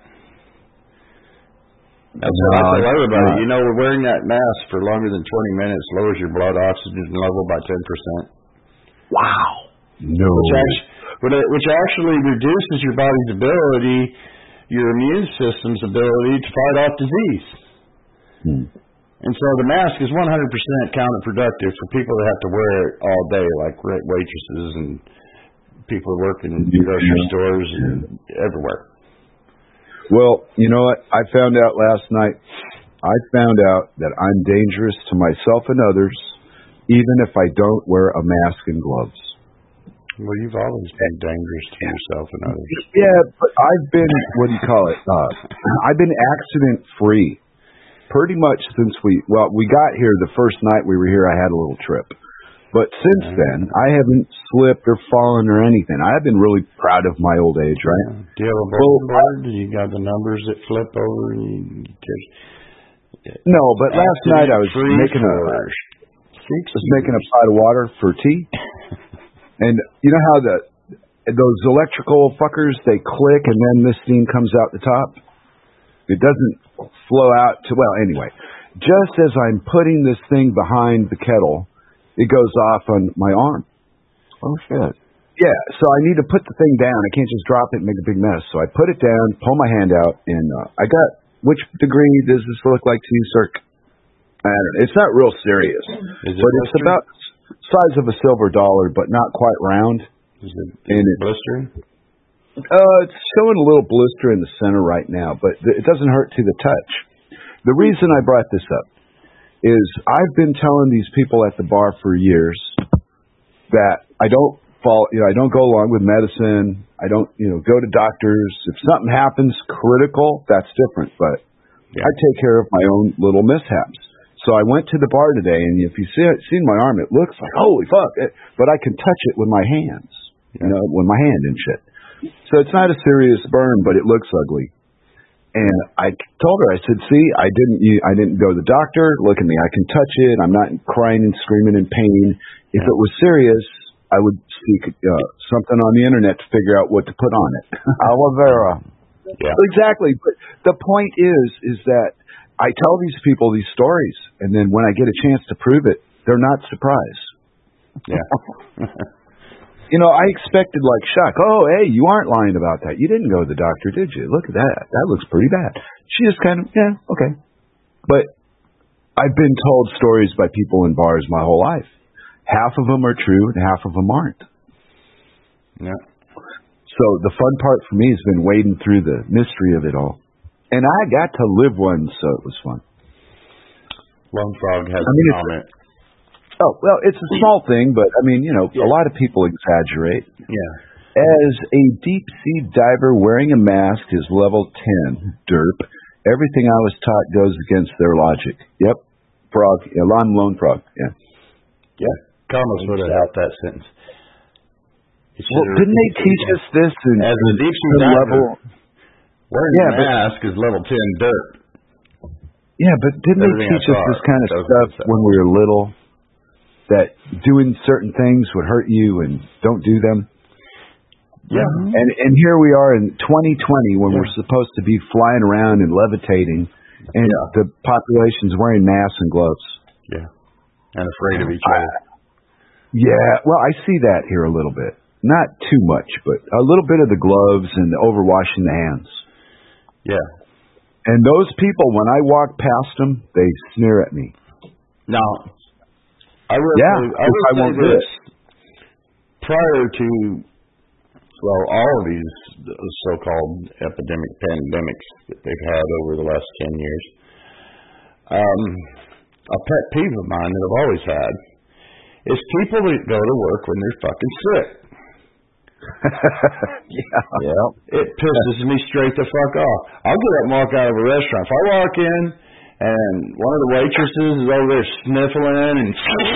That's what I tell everybody. You know, wearing that mask for longer than 20 minutes lowers your blood oxygen level by 10%. Wow. No. Which actually reduces your body's ability, your immune system's ability to fight off disease. And so the mask is 100% counterproductive for people that have to wear it all day, like waitresses and people working in grocery stores and everywhere. Well, you know what? I found out last night. I found out that I'm dangerous to myself and others, even if I don't wear a mask and gloves. Well, you've always been dangerous to yourself and others. Yeah, but I've been, what do you call it? I've been accident-free pretty much since we got here. The first night we were here, I had a little trip. But since then, I haven't slipped or fallen or anything. I've been really proud of my old age, right? Do you have a bulletin board? Do you got the numbers that flip over? No, but last night I was making a pot of water for tea. And you know how those electrical fuckers, they click and then this steam comes out the top? It doesn't flow out to, well, anyway. Just as I'm putting this thing behind the kettle, it goes off on my arm. Oh, shit. Yeah, so I need to put the thing down. I can't just drop it and make a big mess. So I put it down, pull my hand out, and I got, which degree does this look like to you, sir? I don't know. It's not real serious. But it's about the size of a silver dollar, but not quite round. Is it blistering? It's showing a little blister in the center right now, but it doesn't hurt to the touch. The reason I brought this up is I've been telling these people at the bar for years that I don't I don't go along with medicine. I don't, go to doctors. If something happens critical, that's different, but I take care of my own little mishaps. So I went to the bar today, and if you seen my arm, it looks like, holy fuck, but I can touch it with my hands, with my hand and shit. So it's not a serious burn, but it looks ugly. And I told her, I said, see, I didn't go to the doctor. Look at me. I can touch it. I'm not crying and screaming in pain. If it was serious, I would seek something on the internet to figure out what to put on it. Aloe vera. Yeah. Exactly. But the point is that I tell these people these stories, and then when I get a chance to prove it, they're not surprised. Yeah. I expected shock. Oh, hey, you aren't lying about that. You didn't go to the doctor, did you? Look at that. That looks pretty bad. She just kind of, yeah, okay. But I've been told stories by people in bars my whole life. Half of them are true and half of them aren't. Yeah. So the fun part for me has been wading through the mystery of it all. And I got to live one, so it was fun. Lone Frog has a comment. Oh, well, it's a small thing, but, a lot of people exaggerate. Yeah. As a deep-sea diver wearing a mask is level 10, derp. Everything I was taught goes against their logic. Yep. Frog. Yeah, Lone Frog. Yeah. Yeah. Commas would have helped that sentence. Well, didn't they teach us this as a deep-sea diver? Wearing a mask is level 10 dirt. Yeah, but didn't they teach us this kind of stuff when we were little? That doing certain things would hurt you and don't do them. Yeah. And here we are in 2020 when we're supposed to be flying around and levitating, and the population's wearing masks and gloves. Yeah. And afraid of each other. Yeah. Well, I see that here a little bit. Not too much, but a little bit of the gloves and the overwashing the hands. Yeah. And those people, when I walk past them, they sneer at me. Now, I will say this. Prior to, all of these so-called pandemics that they've had over the last 10 years, a pet peeve of mine that I've always had is people that go to work when they're fucking sick. Yeah. It pisses me straight the fuck off. I'll get up and walk out of a restaurant. If I walk in and one of the waitresses is over there sniffling and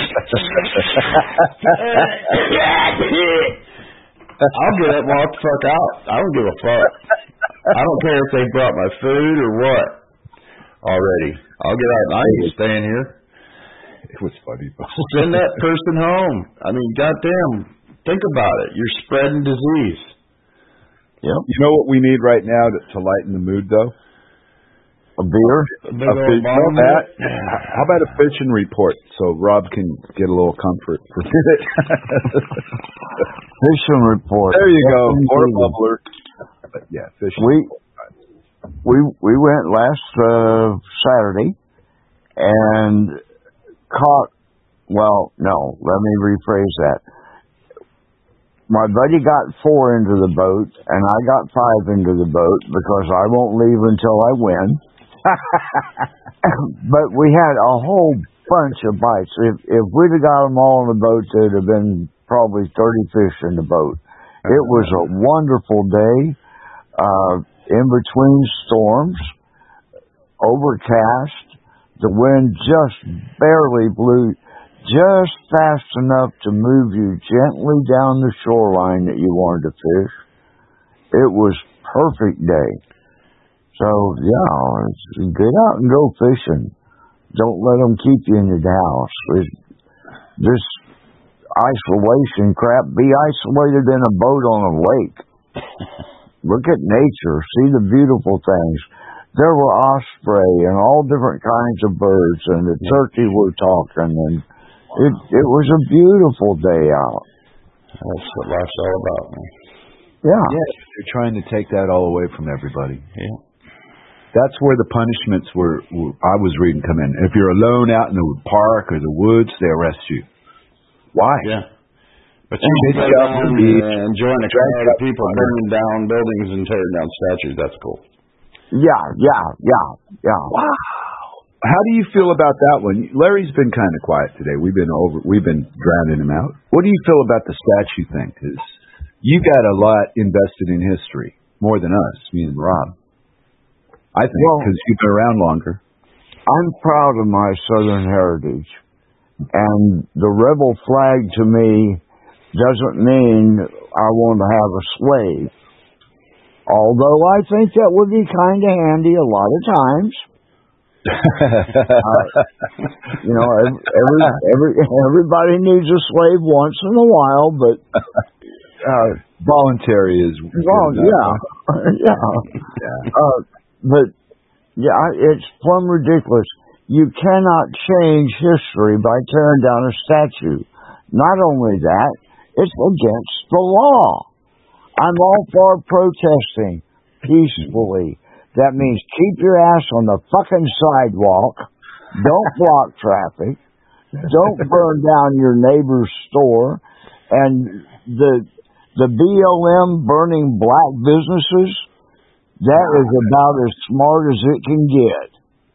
I'll get up and walk the fuck out. I don't give a fuck. I don't care if they brought my food or what. Already. I'll get out. I ain't staying here. It was funny. Send that person home. I mean, goddamn. Think about it. You're spreading disease. Yep. You know what we need right now to lighten the mood, though? A beer? How about a fishing report so Rob can get a little comfort for a minute? Fishing report. There you go. More bubbler. But yeah, fishing. We went last Saturday and caught. Well, no. Let me rephrase that. My buddy got 4 into the boat, and I got 5 into the boat because I won't leave until I win. But we had a whole bunch of bites. If we'd have got them all in the boat, there'd have been probably 30 fish in the boat. It was a wonderful day, in between storms, overcast. The wind just barely blew, just fast enough to move you gently down the shoreline that you wanted to fish. It was perfect day. So, get out and go fishing. Don't let them keep you in the house. This isolation crap, be isolated in a boat on a lake. Look at nature. See the beautiful things. there were osprey and all different kinds of birds, and the turkey were talking, and it was a beautiful day out. That's what life's all about, man. Yeah. They're trying to take that all away from everybody. Yeah. That's where the punishments were I was reading come in. If you're alone out in the park or the woods, they arrest you. Why? Yeah. But you can go down and join a crowd of people burning down buildings and tearing down statues. That's cool. Yeah. Wow. How do you feel about that one? Larry's been kind of quiet today. We've been drowning him out. What do you feel about the statue thing? Because you got a lot invested in history, more than us, me and Rob. I think, because you've been around longer. I'm proud of my Southern heritage. And the rebel flag to me doesn't mean I want to have a slave. Although I think that would be kind of handy a lot of times. Everybody needs a slave once in a while, but voluntary is but it's plumb ridiculous. You cannot change history by tearing down a statue. Not only that, it's against the law. I'm all for protesting peacefully. That means keep your ass on the fucking sidewalk. Don't block traffic. Don't burn down your neighbor's store. And the BLM burning black businesses, that is about as smart as it can get.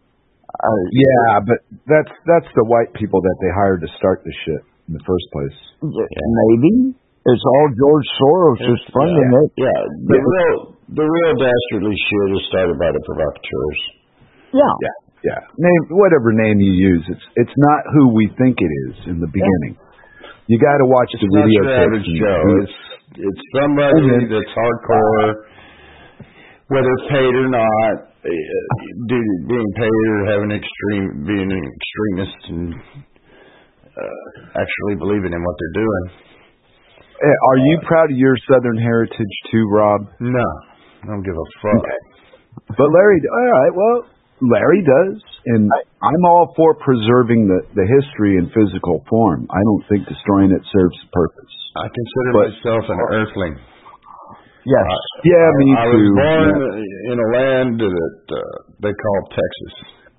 But that's the white people that they hired to start the shit in the first place. Maybe. It's all George Soros is funding it. Yeah, the real dastardly shit is started by the provocateurs. Yeah. Whatever name you use, it's not who we think it is in the beginning. You got to watch the videotape. It's somebody that's hardcore, whether paid or not, being paid or being an extremist and actually believing in what they're doing. Are you proud of your Southern heritage too, Rob? No, I don't give a fuck. Okay. But Larry, all right, well, Larry does, and I'm all for preserving the history in physical form. I don't think destroying it serves a purpose. I consider myself an earthling. Yes. Me too. I was born in a land that they call Texas.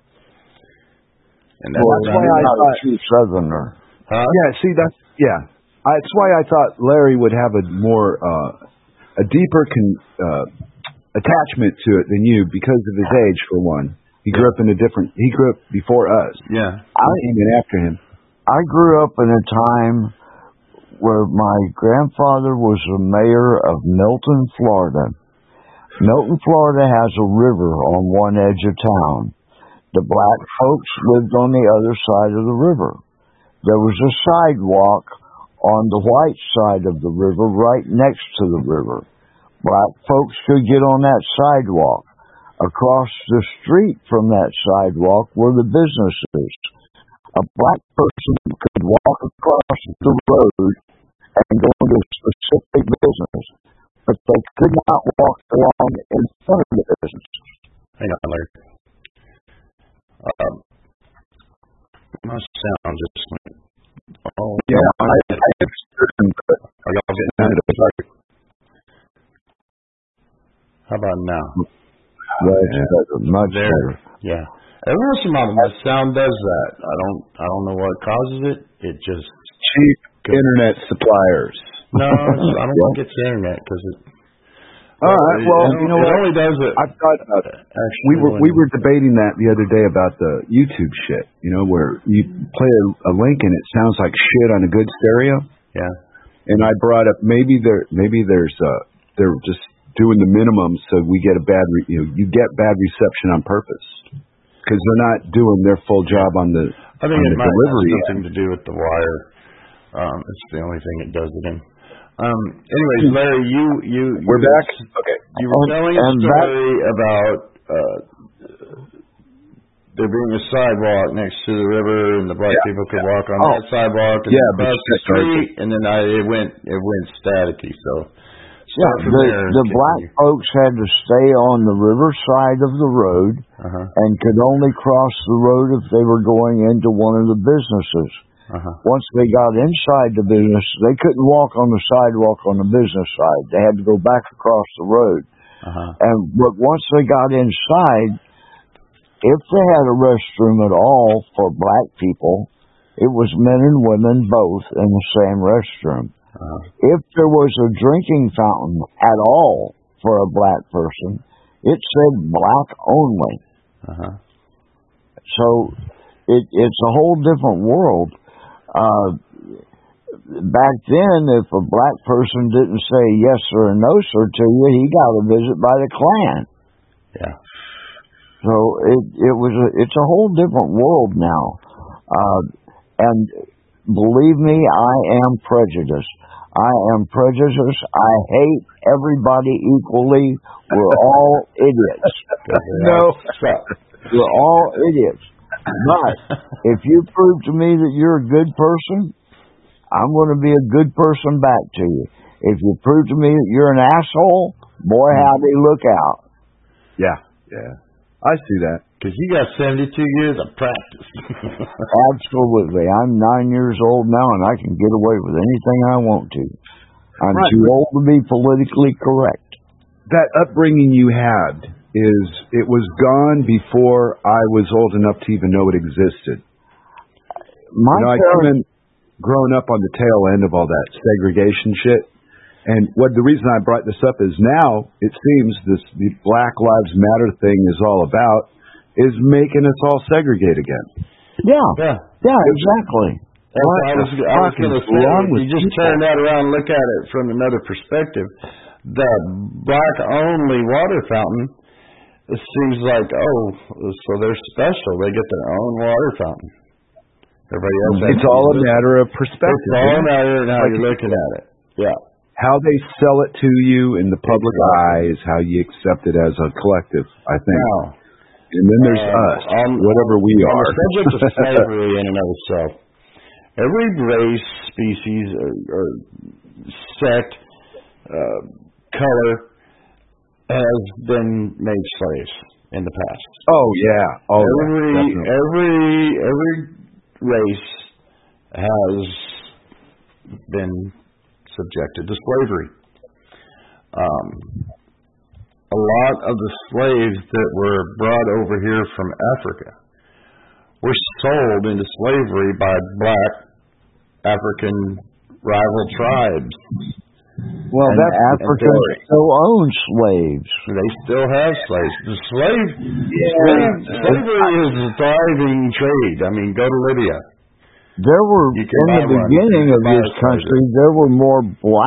And that's why I thought you were Southerner. Huh? Yeah, see, that's why I thought Larry would have a more, a deeper attachment to it than you because of his age, for one. He grew up he grew up before us. Yeah. I came in after him. I grew up in a time where my grandfather was the mayor of Milton, Florida. Milton, Florida has a river on one edge of town. The black folks lived on the other side of the river. There was a sidewalk on the white side of the river right next to the river. Black folks could get on that sidewalk. Across the street from that sidewalk were the businesses. A black person could walk across the road and go to a specific business, but they could not walk along in front of the business. Hang on, Larry. My sound just went. Oh, yeah. Are y'all getting out of it? How about now? Much better. Yeah. Every once in a while, my sound does that. I don't know what causes it. It just cheap internet suppliers. No, I don't think it's internet because it. All right. Well, you know what? It only does it. I've thought about it. We were debating that the other day about the YouTube shit. You know, where you play a link and it sounds like shit on a good stereo. Yeah. And I brought up maybe they're just doing the minimum so we get you get bad reception on purpose because they're not doing their full job on the. I think it might have something to do with the wire. It's the only thing it does it in. Anyways, Larry, we're back. Okay. You were telling a story about there being a sidewalk next to the river, and the black people could walk on that sidewalk and across the street, and then it went staticky. So The black folks had to stay on the river side of the road and could only cross the road if they were going into one of the businesses. Once they got inside the business, they couldn't walk on the sidewalk on the business side. They had to go back across the road. But once they got inside, if they had a restroom at all for black people, it was men and women both in the same restroom. If there was a drinking fountain at all for a black person, it said black only. So it's a whole different world. Back then, if a black person didn't say yes sir or no sir to you, he got a visit by the Klan. Yeah. So it's a whole different world now. And believe me, I am prejudiced. I am prejudiced. I hate everybody equally. We're all idiots. No. We're all idiots. But if you prove to me that you're a good person, I'm going to be a good person back to you. If you prove to me that you're an asshole, boy, howdy, look out. Yeah. I see that. Because you got 72 years of practice. Absolutely. I'm 9 years old now, and I can get away with anything I want to. I'm too old to be politically correct. That upbringing you had it was gone before I was old enough to even know it existed. I come in growing up on the tail end of all that segregation shit. And the reason I brought this up is now it seems the Black Lives Matter thing is all about is making us all segregate again. Yeah, exactly. I was going to say, if you just turn that around and look at it from another perspective, the black-only water fountain, it seems like, so they're special. They get their own water fountain. Everybody else. It's all a matter of perspective. It's all a matter of how you're looking at it. Yeah. How they sell it to you in the public eye is how you accept it as a collective, I think. Now, and then there's us, whatever we are. On the subject of slavery in and of itself, every race, species, or sect, color has been made slaves in the past. Oh yeah. Every race has been subjected to slavery. A lot of the slaves that were brought over here from Africa were sold into slavery by black African rival tribes. Well, Africans still own slaves. They still have slaves. Slavery is a thriving trade. I mean, go to Libya. There were, in the beginning of this country, there were more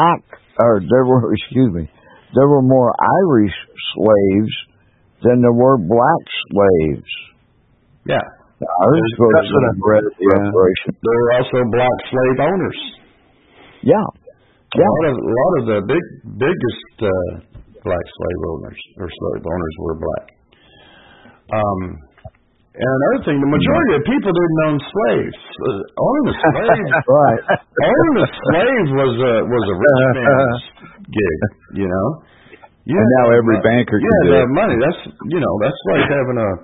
there were more Irish slaves than there were black slaves. Yeah. That's what I've read at the operation. There were also black slave owners. Yeah. A lot of the biggest black slave owners or slave owners were black. And another thing, the majority of people didn't own slaves. Owning a slave, owning a slave was a rich man's gig. You know. And now every banker can do it. Money. That's like having a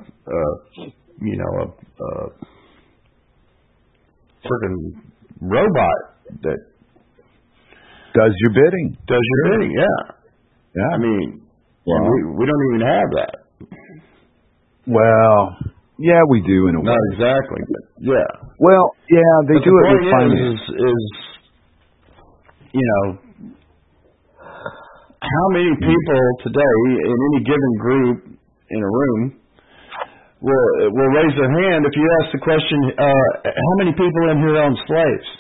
freaking robot that does your bidding. Yeah. I mean, we don't even have that. Well, yeah, we do in a way. Not exactly, but yeah. Well, yeah, they do it with finance. How many people today in any given group in a room will raise their hand if you ask the question, how many people in here own slaves?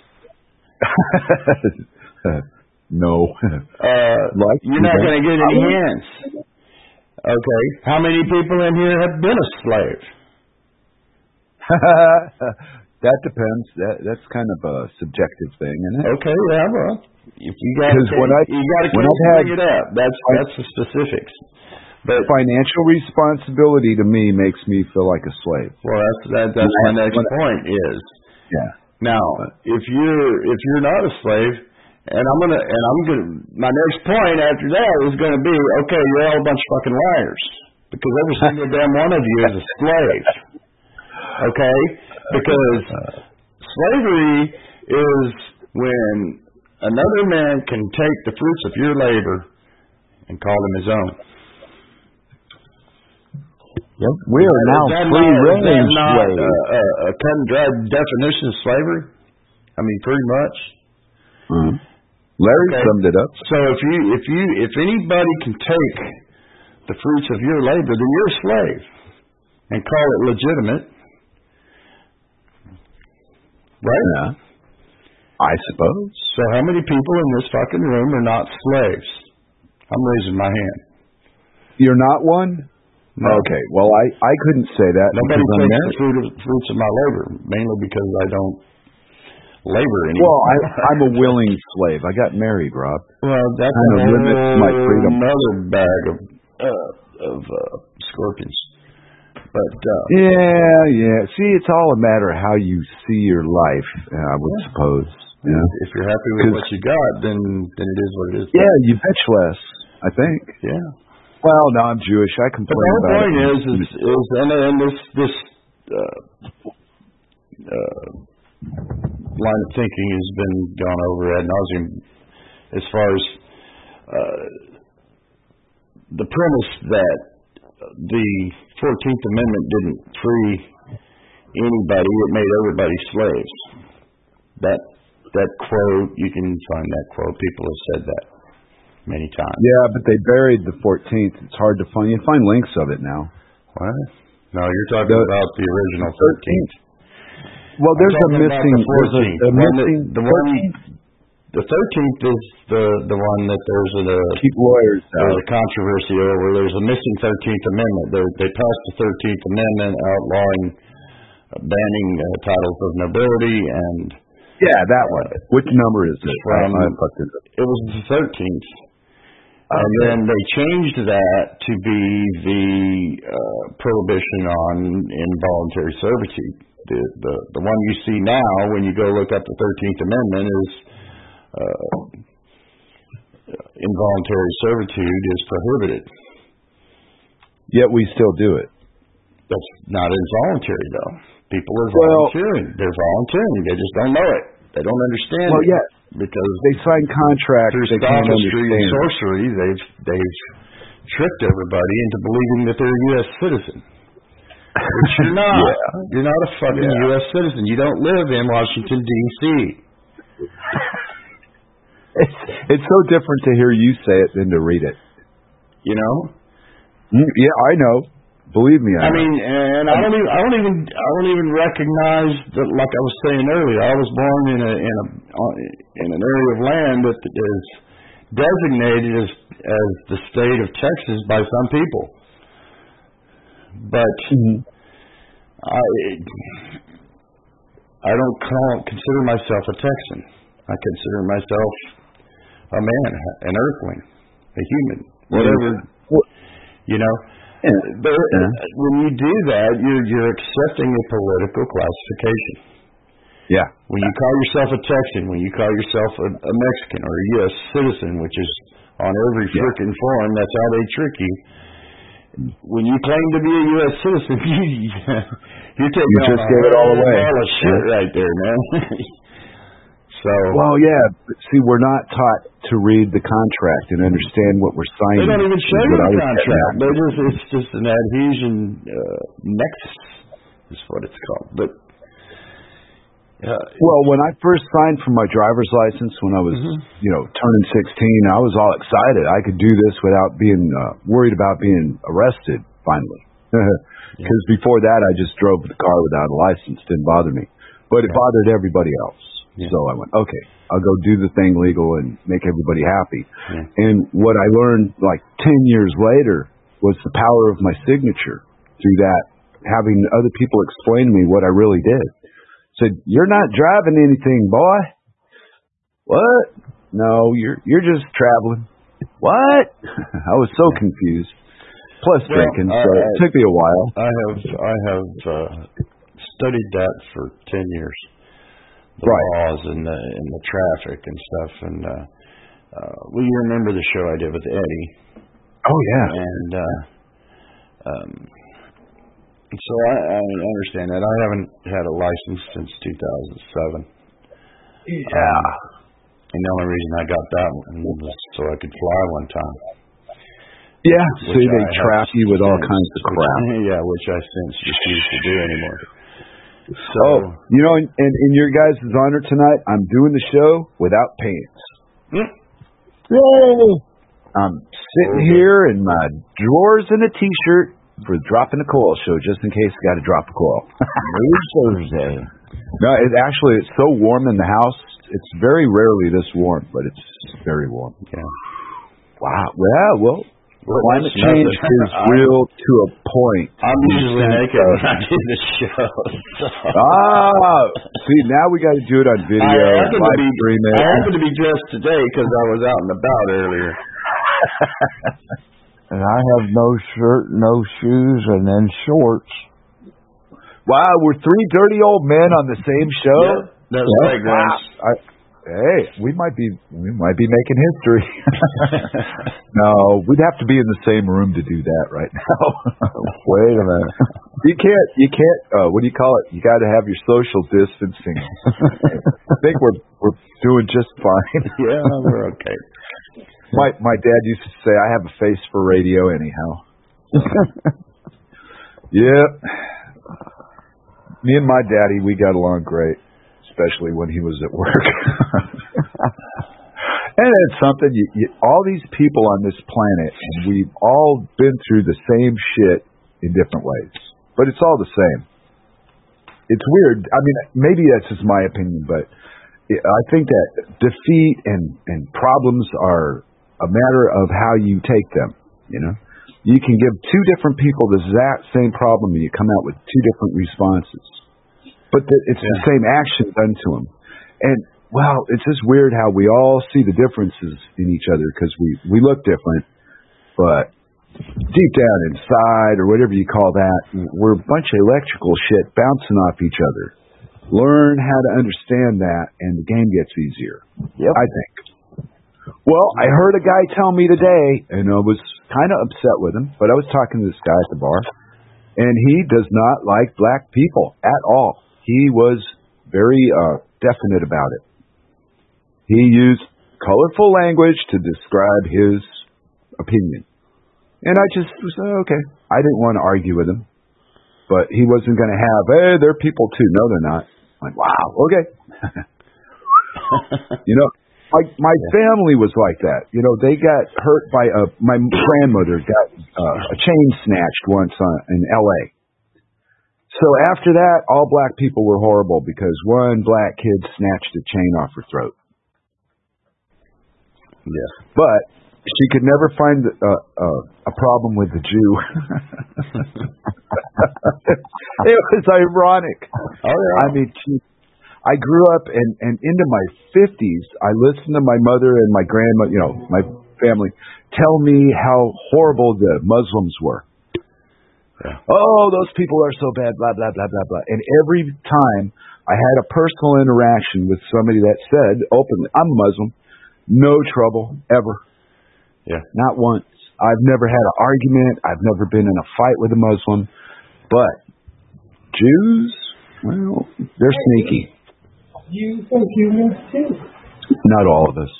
No. You're not going to get any hands. Okay. How many people in here have been a slave? That depends. That's kind of a subjective thing, isn't it? Okay, yeah, well, if you got to bring it up. That's the specifics. But financial responsibility to me makes me feel like a slave. Well, that's my next point is. Yeah. Now, if you're not a slave And I'm gonna. My next point after that is gonna be, okay, you're all a bunch of fucking liars because every single damn one of you is a slave. Okay, because slavery is when another man can take the fruits of your labor and call them his own. Yep. We are now free range slaves. A cut and dried definition of slavery? I mean, pretty much. Mm-hmm. Larry summed it up. So if anybody can take the fruits of your labor, then you're a slave and call it legitimate. Right? Yeah. I suppose. So how many people in this fucking room are not slaves? I'm raising my hand. You're not one? No. Okay. Well, I couldn't say that. Nobody takes the fruits of my labor, mainly because I don't labor anymore. Well, I'm a willing slave. I got married, Rob. Well, that's kind of limits my freedom. Another bag of scorpions. But yeah. See, it's all a matter of how you see your life. I would suppose. Yeah. If you're happy with what you got, then it is what it is. Yeah, you bitch less. I think. Yeah. Well, no, I'm Jewish. I complain about it. The point is, and this line of thinking has been gone over ad nauseum as far as the premise that the 14th Amendment didn't free anybody; it made everybody slaves. That quote, you can find that quote. People have said that many times. Yeah, but they buried the 14th. It's hard to find. You can find links of it now. What? No, you're talking about the original 13th. Well, there's a missing. The 13th is the one that there's keep lawyers out. There's a controversy over. There's a missing 13th Amendment. They passed the 13th Amendment outlawing banning titles of nobility and. Yeah, that one. Which number is it? It was the 13th. And then they changed that to be the prohibition on involuntary servitude. The one you see now when you go look up the 13th Amendment is involuntary servitude is prohibited. Yet we still do it. That's not involuntary, though. People are volunteering. They're volunteering. They just don't know it. They don't understand it. Yeah. Because they sign contracts. Through sophistry and sorcery, they've tricked everybody into believing that they're a U.S. citizen. Which you're not. Yeah. You're not a fucking U.S. citizen. You don't live in Washington, D.C. It's so different to hear you say it than to read it. You know? Yeah, I know. Believe me, I mean, and I don't even recognize that. Like I was saying earlier, I was born in an area of land that is designated as the state of Texas by some people, but I don't consider myself a Texan. I consider myself a man, an earthling, a human, whatever. You know. But when you do that, you're accepting a political classification. Yeah. When you call yourself a Texan, when you call yourself a Mexican or a U.S. citizen, which is on every frickin' form, that's how they trick you. When you claim to be a U.S. citizen, you're taking you just gave it all away. All of shit right there, man. So. Well, yeah. But see, we're not taught to read the contract and understand what we're signing. They don't even show you the contract. It's just an adhesion nexus, is what it's called. But well, when I first signed for my driver's license, when I was, turning 16, I was all excited. I could do this without being worried about being arrested. Finally, because before that, I just drove the car without a license. Didn't bother me, but it bothered everybody else. Yeah. So I went, okay, I'll go do the thing legal and make everybody happy. Yeah. And what I learned like 10 years later was the power of my signature through that, having other people explain to me what I really did. Said, you're not driving anything, boy. What? No, you're just traveling. What? I was so confused. Plus drinking, so it took me a while. I have studied that for 10 years. laws and the traffic and stuff. And well, you remember the show I did with Eddie? Oh yeah. And so I understand that. I haven't had a license since 2007. Yeah. And the only reason I got that one was so I could fly one time. Yeah, see, they trap you with all kinds of crap. Yeah, which I since refuse to do anymore. So, you know, in your guys' honor tonight, I'm doing the show without pants. Yay! I'm sitting here in my drawers and a T-shirt for dropping the coil show, just in case I got to drop a coil. Thursday. No, it's so warm in the house. It's very rarely this warm, but it's very warm. Yeah. Wow. Well, climate change is real to a point. I'm usually naked when I do the show. So. See, now we got to do it on video. I happened to be dressed today because I was out and about earlier. And I have no shirt, no shoes, and then shorts. Wow, we're three dirty old men on the same show. Yeah, that's right, Grant. Hey, we might be making history. No, we'd have to be in the same room to do that right now. Wait a minute. You can't. What do you call it? You got to have your social distancing. I think we're doing just fine. Yeah, we're okay. My dad used to say, "I have a face for radio, anyhow." Yep. Me and my daddy, we got along great, especially when he was at work. And it's something, all these people on this planet, and we've all been through the same shit in different ways. But it's all the same. It's weird. I mean, maybe that's just my opinion, but I think that defeat and problems are a matter of how you take them, you know? You can give two different people the exact same problem and you come out with two different responses. But it's the same action done to them. And, well, it's just weird how we all see the differences in each other because we look different. But deep down inside, or whatever you call that, we're a bunch of electrical shit bouncing off each other. Learn how to understand that and the game gets easier, I think. Well, I heard a guy tell me today, and I was kind of upset with him, but I was talking to this guy at the bar, and he does not like black people at all. He was very definite about it. He used colorful language to describe his opinion. And I just was okay. I didn't want to argue with him, but he wasn't going to have, hey, they're people too. No, they're not. I'm like, wow, okay. You know, my family was like that. You know, they got hurt by my grandmother got a chain snatched once in L.A. So after that, all black people were horrible because one black kid snatched a chain off her throat. Yeah. But she could never find a problem with the Jew. It was ironic. Oh, yeah. I mean, I grew up and into my 50s, I listened to my mother and my grandma, you know, my family, tell me how horrible the Muslims were. Yeah. Oh, those people are so bad, blah, blah, blah, blah, blah. And every time I had a personal interaction with somebody that said openly, I'm Muslim, no trouble, ever. Yeah. Not once. I've never had an argument. I've never been in a fight with a Muslim. But Jews, well, they're sneaky. You think humans too? Not all of us.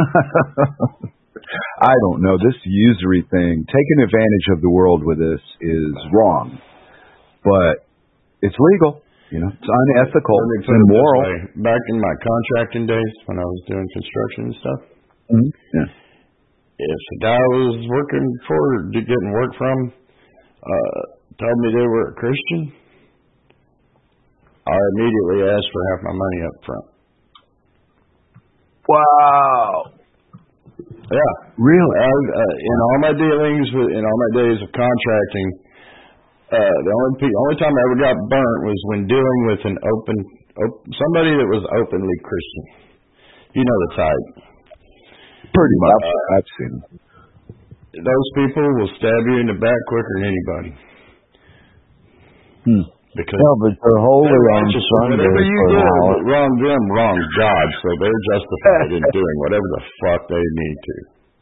I don't know. This usury thing, taking advantage of the world with this is wrong. But it's legal. You know, it's unethical. It's immoral. Back in my contracting days when I was doing construction and stuff, yeah. If a guy I was working for, getting work from, told me they were a Christian, I immediately asked for half my money up front. Wow. Yeah. Really? In all my dealings, in all my days of contracting, the only time I ever got burnt was when dealing with somebody that was openly Christian. You know the type. Pretty much. I've seen them. Those people will stab you in the back quicker than anybody. Because but they're holy on Sunday. Whatever you do, wrong them, wrong God. So they're justified in doing whatever the fuck they need to.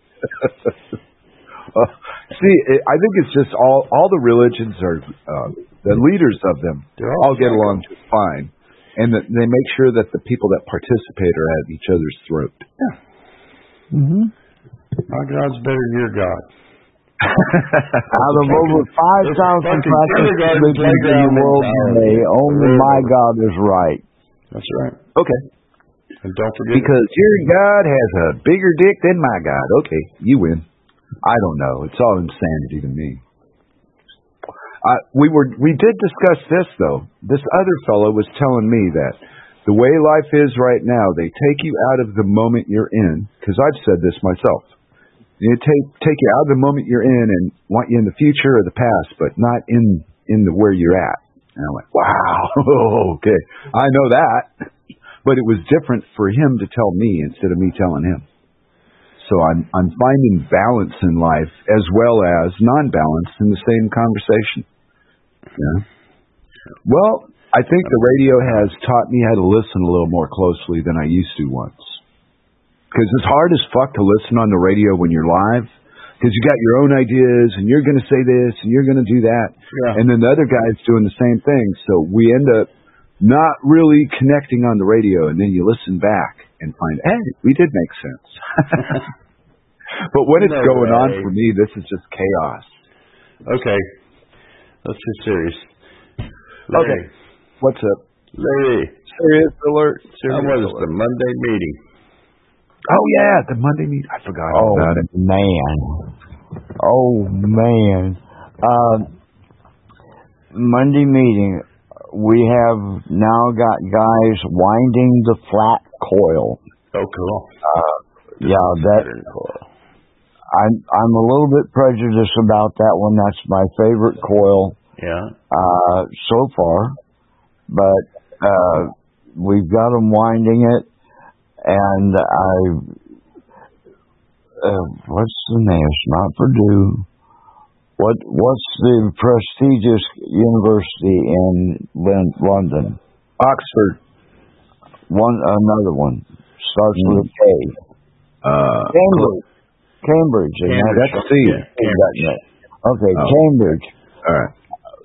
See, I think it's just all the religions are the leaders of them all get along just fine, and they make sure that the people that participate are at each other's throat. Yeah. Mm-hmm. My God's better than your God. Out of over 5,000 practice religions in the world today, only my God is right. That's right. Okay. And don't forget, because your God has a bigger dick than my God. Okay, you win. I don't know. It's all insanity to me. We did discuss this though. This other fellow was telling me that the way life is right now, they take you out of the moment you're in. Because I've said this myself. They take you out of the moment you're in and want you in the future or the past, but not in the where you're at. And I went, wow, okay, I know that. But it was different for him to tell me instead of me telling him. So I'm finding balance in life as well as non-balance in the same conversation. Yeah. Well, I think the radio has taught me how to listen a little more closely than I used to once. Because it's hard as fuck to listen on the radio when you're live. Because you got your own ideas, and you're going to say this, and you're going to do that. Yeah. And then the other guy's doing the same thing. So we end up not really connecting on the radio, and then you listen back and find, hey, we did make sense. But when it's going on for me, this is just chaos. Okay. Let's get serious. Larry. Okay. What's up? Larry. Serious alert. How was the Monday meeting? Oh, yeah, the Monday meeting. I forgot about it. Man. Monday meeting. We have now got guys winding the flat coil. Oh, cool. I'm a little bit prejudiced about that one. That's my favorite coil. Yeah. So far, but we've got them winding it, and what's the name? It's not Purdue. What's the prestigious university in London? Oxford. Another one starts with a K. Cambridge. That's C. Okay, Cambridge. All right.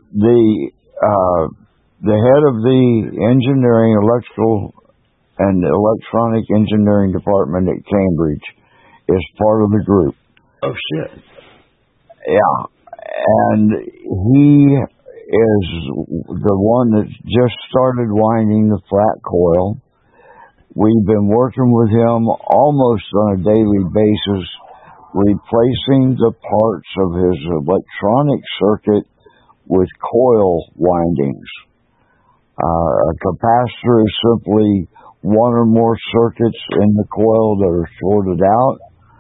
The head of the engineering, electrical, and electronic engineering department at Cambridge is part of the group. Oh shit! Yeah, and he is the one that just started winding the flat coil. We've been working with him almost on a daily basis, replacing the parts of his electronic circuit with coil windings. A capacitor is simply one or more circuits in the coil that are shorted out.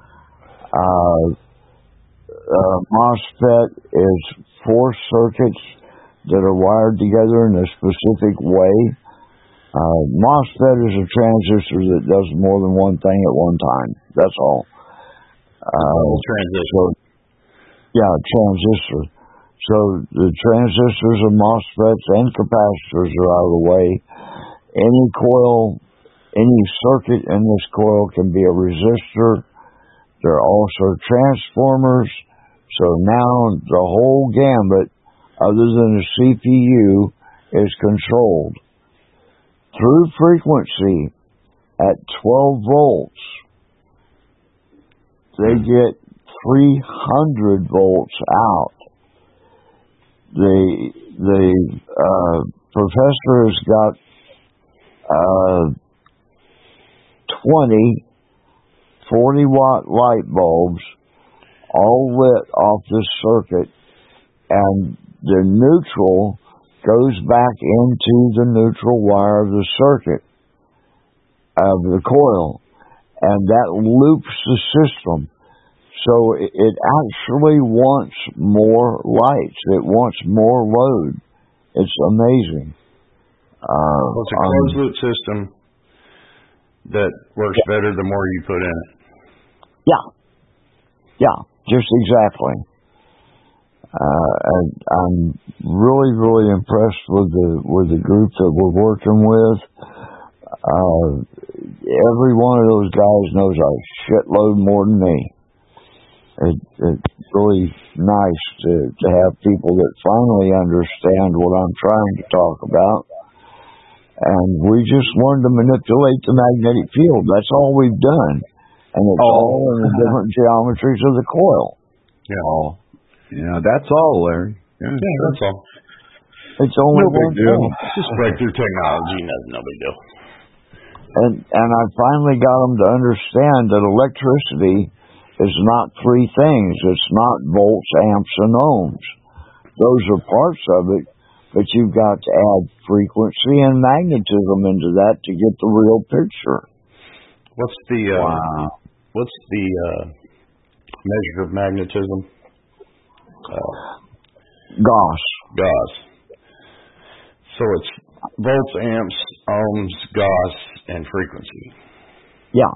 MOSFET is 4 circuits that are wired together in a specific way. MOSFET is a transistor that does more than one thing at one time. That's all. Transistor. Transistor. So the transistors and MOSFETs and capacitors are out of the way. Any circuit in this coil can be a resistor. There are also transformers. So now the whole gambit, other than the CPU, is controlled through frequency at 12 volts. They get 300 volts out. The professor has got 20 40-watt light bulbs all lit off this circuit, and the neutral goes back into the neutral wire of the circuit of the coil, and that loops the system. So it actually wants more lights. It wants more load. It's amazing. It's a closed loop system that works better the more you put in it. Yeah, just exactly. And I'm really, really impressed with the group that we're working with. Every one of those guys knows a shitload more than me. It's really nice to have people that finally understand what I'm trying to talk about. And we just learned to manipulate the magnetic field. That's all we've done. And it's all in the different geometries of the coil. Yeah, that's all, Larry. Yeah, that's all. It's only one thing. It's just breakthrough technology. No big deal. And I finally got them to understand that electricity is not three things. It's not volts, amps, and ohms. Those are parts of it, but you've got to add frequency and magnetism into that to get the real picture. What's the measure of magnetism? Gauss. So it's volts, amps, ohms, Gauss, and frequency. Yeah.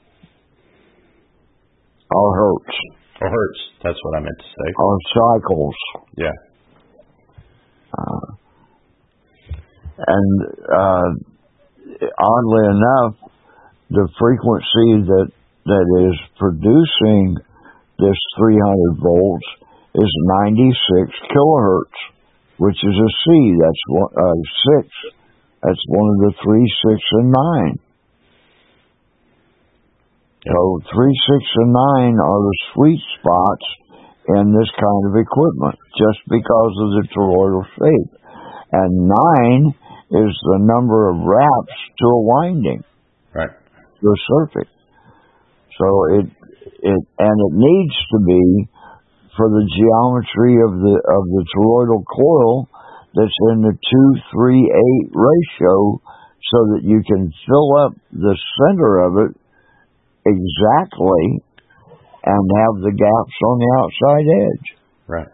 Or hertz. Or hertz. That's what I meant to say. Or cycles. Yeah. And oddly enough, the frequency that is producing this 300 volts is 96 kilohertz, which is a C. That's 6. That's one of the 3, 6, and 9. Yep. So 3, 6, and 9 are the sweet spots in this kind of equipment, just because of the toroidal shape. And 9 is the number of wraps to a winding, right? To a circuit. So it needs to be for the geometry of the toroidal coil that's in the 2:3:8 ratio, so that you can fill up the center of it exactly and have the gaps on the outside edge. Right.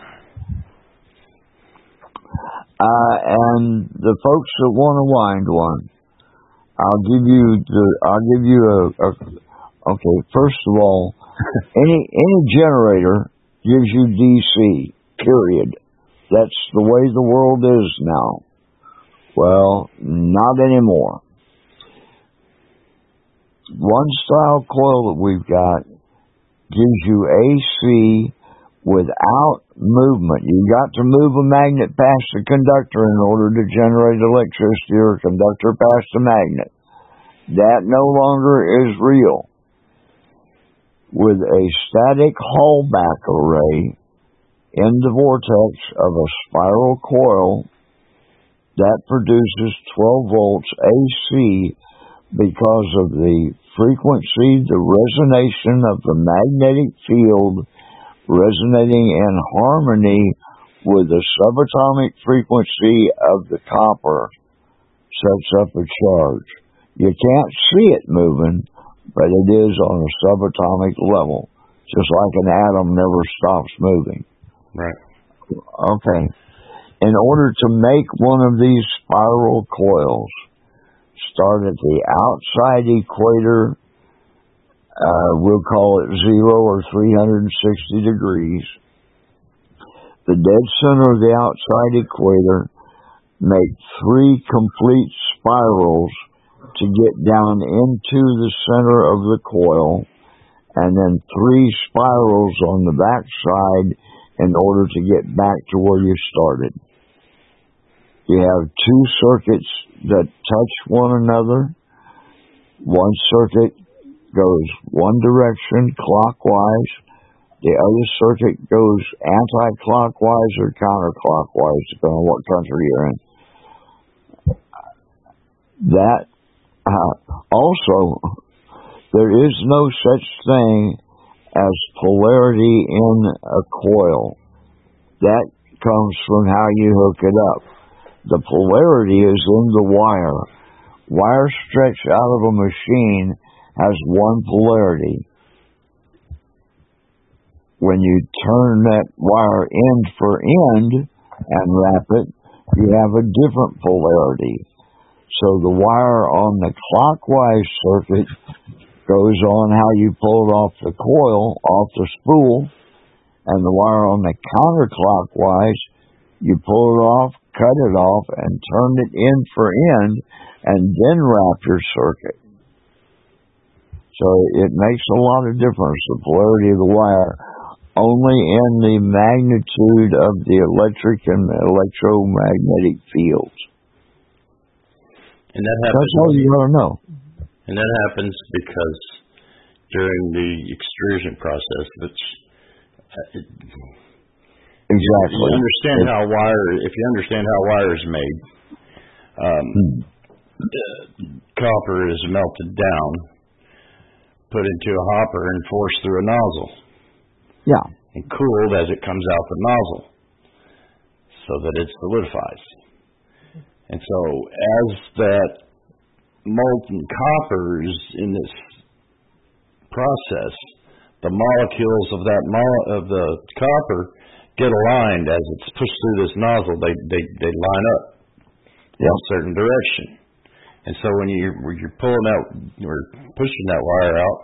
And the folks that want to wind one, I'll give you okay, first of all, any generator gives you DC, period. That's the way the world is now. Well, not anymore. One style coil that we've got gives you AC without movement. You've got to move a magnet past the conductor in order to generate electricity, or a conductor past a magnet. That no longer is real. With a static Hallback array in the vortex of a spiral coil, that produces 12 volts AC because of the frequency, the resonation of the magnetic field resonating in harmony with the subatomic frequency of the copper sets up a charge. You can't see it moving, but it is on a subatomic level, just like an atom never stops moving. Right. Okay. In order to make one of these spiral coils, start at the outside equator, we'll call it 0 or 360 degrees. The dead center of the outside equator, make 3 complete spirals to get down into the center of the coil, and then 3 spirals on the back side in order to get back to where you started. You have 2 circuits that touch one another. One circuit goes one direction, clockwise. The other circuit goes anti-clockwise or counterclockwise, depending on what country you're in. That also, there is no such thing as polarity in a coil. That comes from how you hook it up. The polarity is in the wire. Wire stretched out of a machine has one polarity. When you turn that wire end for end and wrap it, you have a different polarity. So the wire on the clockwise circuit goes on how you pull it off the coil, off the spool, and the wire on the counterclockwise, you pull it off, cut it off, and turn it end for end, and then wrap your circuit. So it makes a lot of difference, the polarity of the wire, only in the magnitude of the electric and electromagnetic fields. And that happens. That's all you got to know. And that happens because during the extrusion process, which exactly. If you understand how wire is made, copper is melted down, put into a hopper, and forced through a nozzle. Yeah. And cooled as it comes out the nozzle, so that it solidifies. And so, as that molten copper is in this process, the molecules of the copper get aligned as it's pushed through this nozzle. They line up in a certain direction. And so when you're pulling out or pushing that wire out,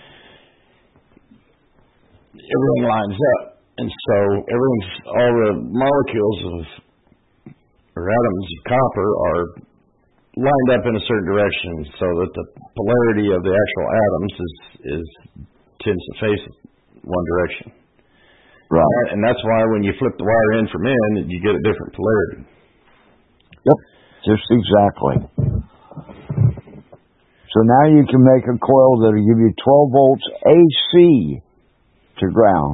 everything lines up. And so all the molecules or atoms of copper are lined up in a certain direction, so that the polarity of the actual atoms tends to face one direction. Right. And that's why when you flip the wire in from in, you get a different polarity. Yep, just exactly. So now you can make a coil that'll give you 12 volts AC to ground.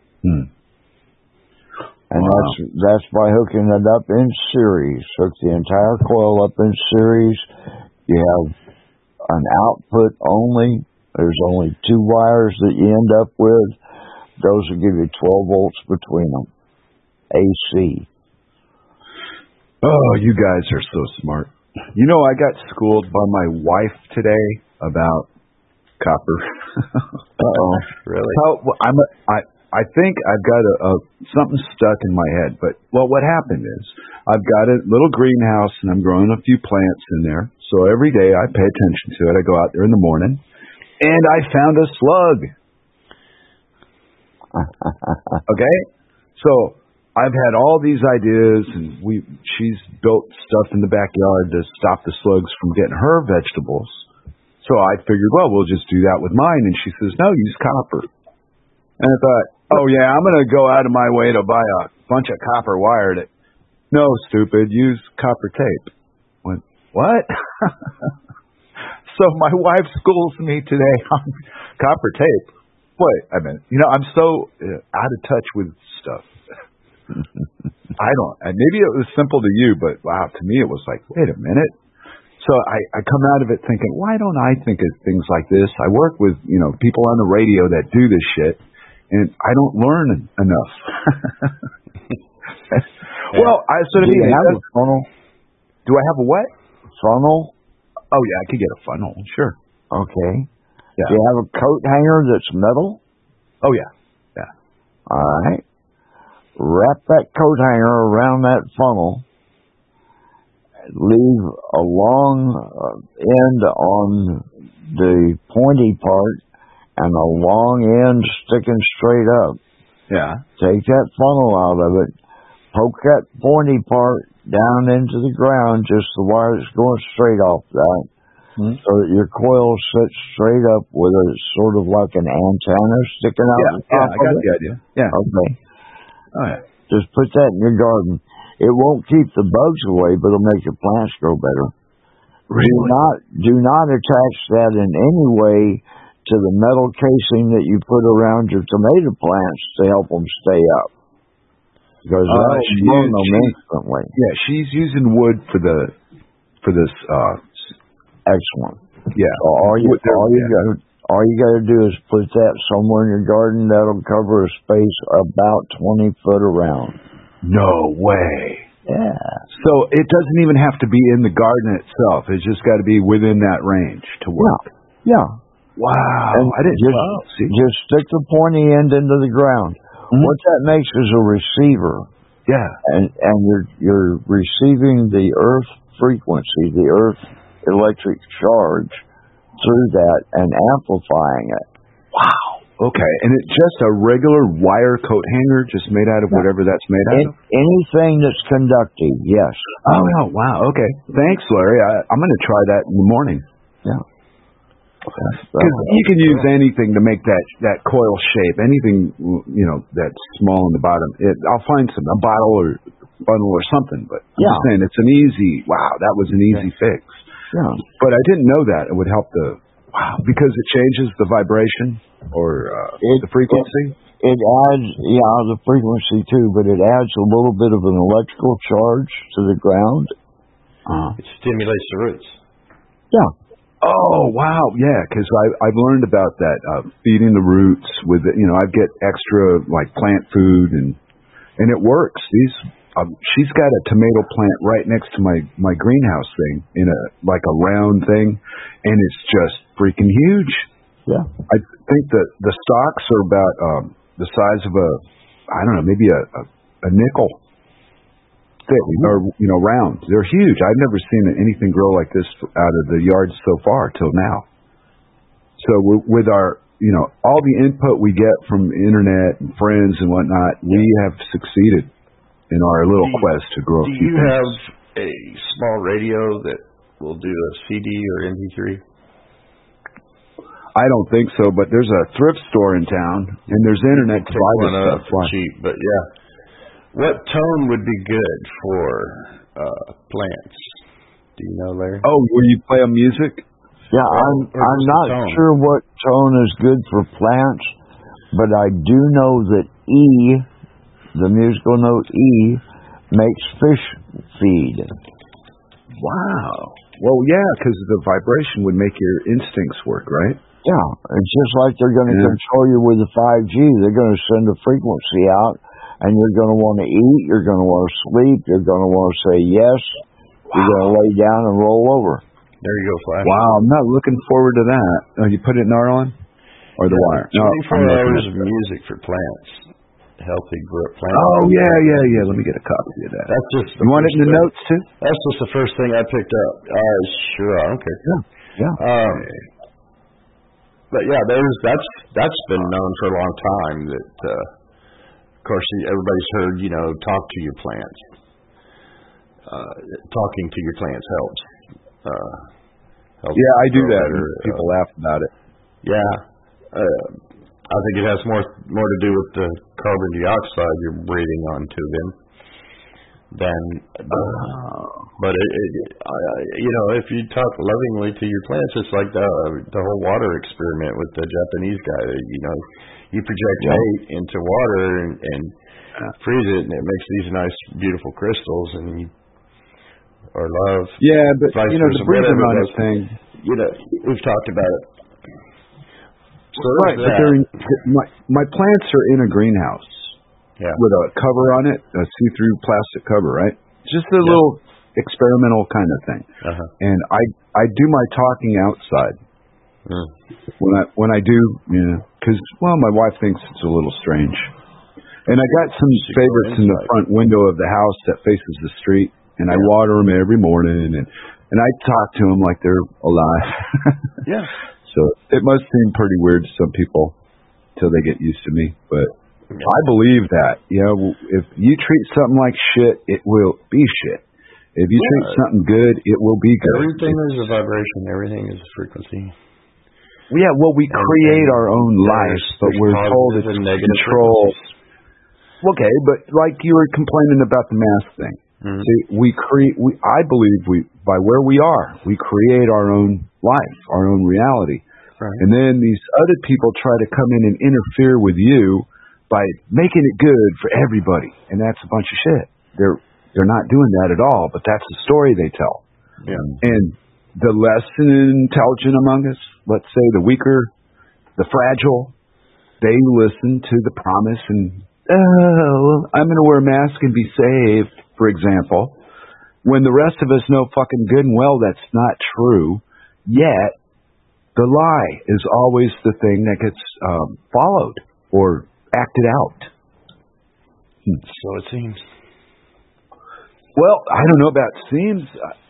And that's by hooking it up in series. Hook the entire coil up in series. You have an output only. There's only 2 wires that you end up with. Those will give you 12 volts between them. AC. Oh, you guys are so smart. You know, I got schooled by my wife today about copper. Uh-oh. Really? I think I've got something stuck in my head. But what happened is I've got a little greenhouse and I'm growing a few plants in there. So every day I pay attention to it. I go out there in the morning and I found a slug. Okay? So I've had all these ideas, and she's built stuff in the backyard to stop the slugs from getting her vegetables. So I figured, well, we'll just do that with mine. And she says, no, use copper. And I thought, oh yeah, I'm going to go out of my way to buy a bunch of copper wire. No, stupid, use copper tape. I went, what? So my wife schools me today on copper tape. Wait a minute. You know, I'm so out of touch with stuff. Maybe it was simple to you, but wow, to me it was like, wait a minute. So I come out of it thinking, why don't I think of things like this? I work with, people on the radio that do this shit, and I don't learn enough. Well, do you have a funnel? Do I have a what? Funnel? Oh yeah, I could get a funnel, sure. Okay. Yeah. Do you have a coat hanger that's metal? Oh yeah. Yeah. All right. Wrap that coat hanger around that funnel. Leave a long end on the pointy part and a long end sticking straight up. Yeah. Take that funnel out of it. Poke that pointy part down into the ground, just the wire that's going straight off that, so that your coil sits straight up with a sort of like an antenna sticking out the top I got the idea. Yeah. Okay. Oh, yeah. Just put that in your garden. It won't keep the bugs away, but it'll make your plants grow better. Really? Do not attach that in any way to the metal casing that you put around your tomato plants to help them stay up. Because that'll burn them instantly. Yeah, she's using wood for this. Excellent. Yeah. So all you got to do is put that somewhere in your garden. That'll cover a space about 20 foot around. No way. Yeah. So it doesn't even have to be in the garden itself. It's just got to be within that range to work. Yeah. Wow. And I didn't. Just stick the pointy end into the ground. What that makes is a receiver. Yeah. And you're receiving the earth frequency, the earth electric charge through that and amplifying it. Wow. Okay, and it's just a regular wire coat hanger, just made out of whatever that's made out of? Anything that's conductive, yes. Oh, no, wow, okay. Thanks, Larry. I'm going to try that in the morning. Yeah. Because you can use anything to make that coil shape, anything, that's small on the bottom. I'll find a bottle or bundle or something, but I'm just saying it's an easy, that was an easy fix. Yeah. But I didn't know that it would help because it changes the vibration or the frequency? It adds, the frequency too, but it adds a little bit of an electrical charge to the ground. It stimulates the roots. Yeah. Oh, wow, yeah, because I've learned about that, feeding the roots with, I get extra, plant food, and it works. She's got a tomato plant right next to my greenhouse thing in a round thing, and it's just freaking huge. Yeah. I think that the stalks are about the size of maybe a nickel thick or round. They're huge. I've never seen anything grow like this out of the yard so far till now. So with our all the input we get from the internet and friends and whatnot, we have succeeded in our little quest to grow. Do you have a small radio that will do a CD or MP3? I don't think so, but there's a thrift store in town, and there's internet to buy this stuff. Cheap, but yeah. What tone would be good for plants? Do you know, Larry? Oh, where you play music? Yeah, I'm not sure what tone is good for plants, but I do know that E, the musical note E, makes fish feed. Wow. Well, yeah, because the vibration would make your instincts work, right? Yeah, it's just like they're going to control you with the 5G. They're going to send a frequency out, and you're going to want to eat, you're going to want to sleep, you're going to want to say yes, you're going to lay down and roll over. There you go, Flash. Wow, I'm not looking forward to that. You put it in Arlen? Or the wire? 24 hours of music for plants. Healthy plants. Oh, yeah. Let me get a copy of that. That's just you want it in the notes, too? That's just the first thing I picked up. Sure, I don't care. Yeah. But yeah, that's been known for a long time that, of course, everybody's heard, talk to your plants. Talking to your plants helps. Yeah, I do that. People laugh about it. Yeah. I think it has more to do with the carbon dioxide you're breathing onto them than. But if you talk lovingly to your plants, it's like the whole water experiment with the Japanese guy. You project hate into water and freeze it, and it makes these nice, beautiful crystals, or love. Yeah, but the breathing on it thing. We've talked about it. So right, but my plants are in a greenhouse with a cover on it, a see-through plastic cover, right? Just a little experimental kind of thing. And I do my talking outside. When I do, because my wife thinks it's a little strange. And I got some favorites in the front window of the house that faces the street, and I water them every morning, and I talk to them like they're alive. Yeah. So it must seem pretty weird to some people till they get used to me, but I believe that. If you treat something like shit, it will be shit. If you treat something good, it will be good. Everything is a vibration. Everything is a frequency. Yeah, well, we create our own life, but we're told it's control. Okay, but like you were complaining about the mask thing. See, I believe by where we are, we create our own life, our own reality. Right. And then these other people try to come in and interfere with you by making it good for everybody. And that's a bunch of shit. They're not doing that at all, but that's the story they tell. Yeah. And the less intelligent among us, let's say the weaker, the fragile, they listen to the promise and, I'm going to wear a mask and be saved, for example, when the rest of us know fucking good and well that's not true, yet the lie is always the thing that gets followed or acted out. So it seems. Well, I don't know about seems.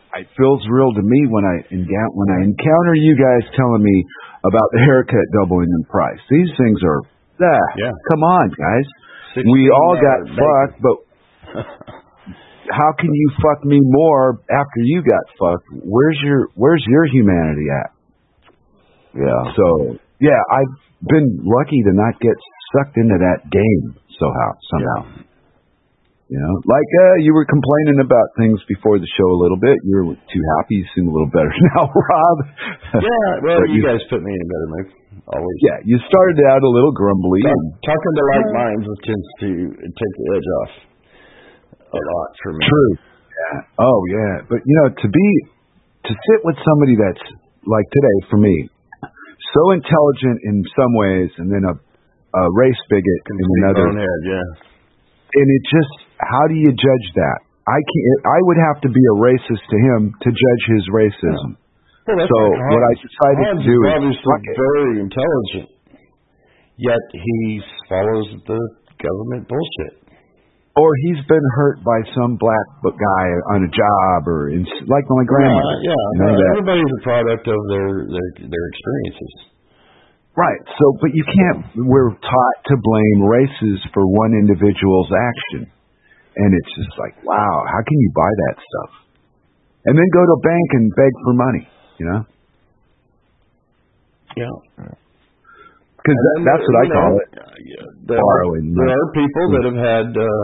it feels real to me when I encounter you guys telling me about the haircut doubling in price. These things are, come on, guys. We all got fucked, but how can you fuck me more after you got fucked? Where's your humanity at? Yeah. So I've been lucky to not get sucked into that game somehow. You know, like you were complaining about things before the show a little bit. You were too happy. You seem a little better now, Rob. Yeah, well, you guys put me in a better mood. Always. Yeah, you started out a little grumbly. Talking to like minds tends to take the edge off a lot for me. True. Yeah. Oh, yeah. But, you know, to sit with somebody that's, like today for me, so intelligent in some ways and then a race bigot in another. And it just, how do you judge that? I would have to be a racist to him to judge his racism. Well, so what I decided to do is obviously very intelligent, yet he follows the government bullshit. Or he's been hurt by some black guy on a job, or like my grandmother. Everybody's a product of their experiences. Right. So, but you can't. We're taught to blame races for one individual's action, and it's just like, wow, how can you buy that stuff? And then go to a bank and beg for money. You know? Yeah. Because that's what I call it. Borrowing. There are people that have had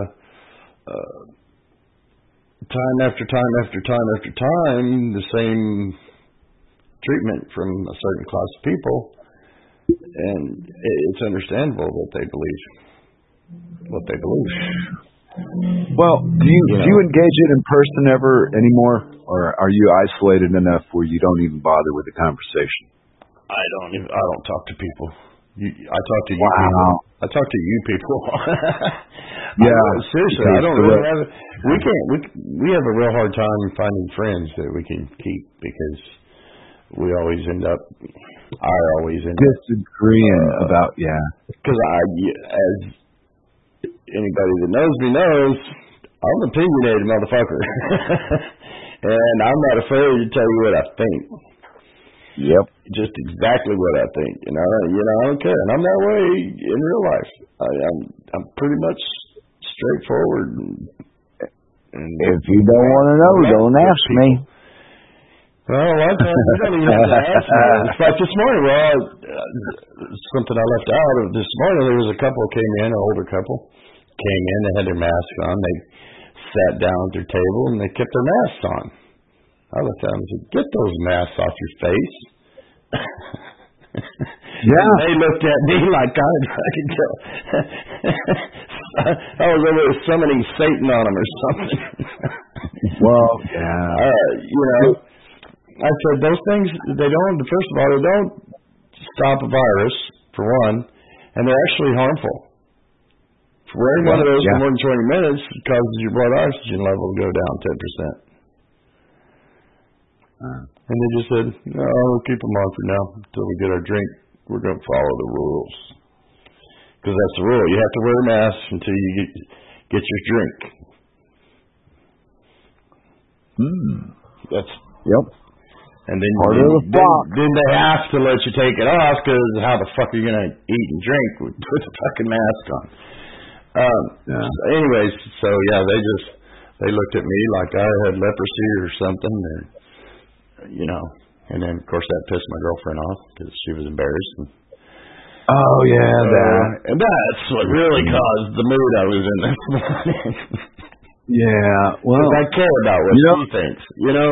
time after time after time after time the same treatment from a certain class of people, and it's understandable that they believe what they believe. Well, do you engage it in person ever anymore, or are you isolated enough where you don't even bother with the conversation? I don't talk to people. I talk to you people. I talk to you people. Yeah, seriously, I don't really have. We have a real hard time finding friends that we can keep because we always end up. I always end up disagreeing about because as anybody that knows me knows, I'm an opinionated motherfucker, and I'm not afraid to tell you what I think. Yep. Just exactly what I think, you know, I don't care, and I'm that way in real life. I'm pretty much straightforward. And if you don't want to know, don't ask me. Well, a lot of times you don't even have to ask me. It's like this morning. Well, something I left out of this morning. There was a couple came in, an older couple came in. They had their masks on. They sat down at their table and they kept their masks on. I looked at them and said, "Get those masks off your face." Yeah. And they looked at me like I could go. I was over there summoning Satan on them or something. Well, yeah. You know, I said those things. They don't. First of all, they don't stop a virus for one, and they're actually harmful. For wearing one of those for more than 20 minutes causes your blood oxygen level to go down 10%. And they just said, "No, we'll keep them on for now until we get our drink. We're going to follow the rules." Because that's the rule. You have to wear a mask until you get your drink. That's And then they have to let you take it off because how the fuck are you going to eat and drink with the fucking mask on? Anyways, so they looked at me like I had leprosy or something, or, you know. And then, of course, that pissed my girlfriend off because she was embarrassed. Oh, yeah, and that's what really caused the mood I was in this morning. Yeah, well, I care about what she thinks, you know.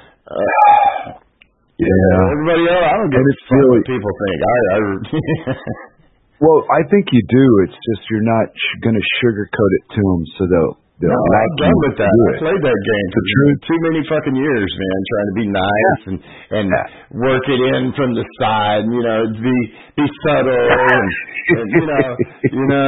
Everybody else, I don't give a fuck what people think. Well, I think you do. It's just you're not going to sugarcoat it to them so they'll I'm done with that. I played that game for too many fucking years, man, trying to be nice and work it in from the side, you know, be subtle and you know.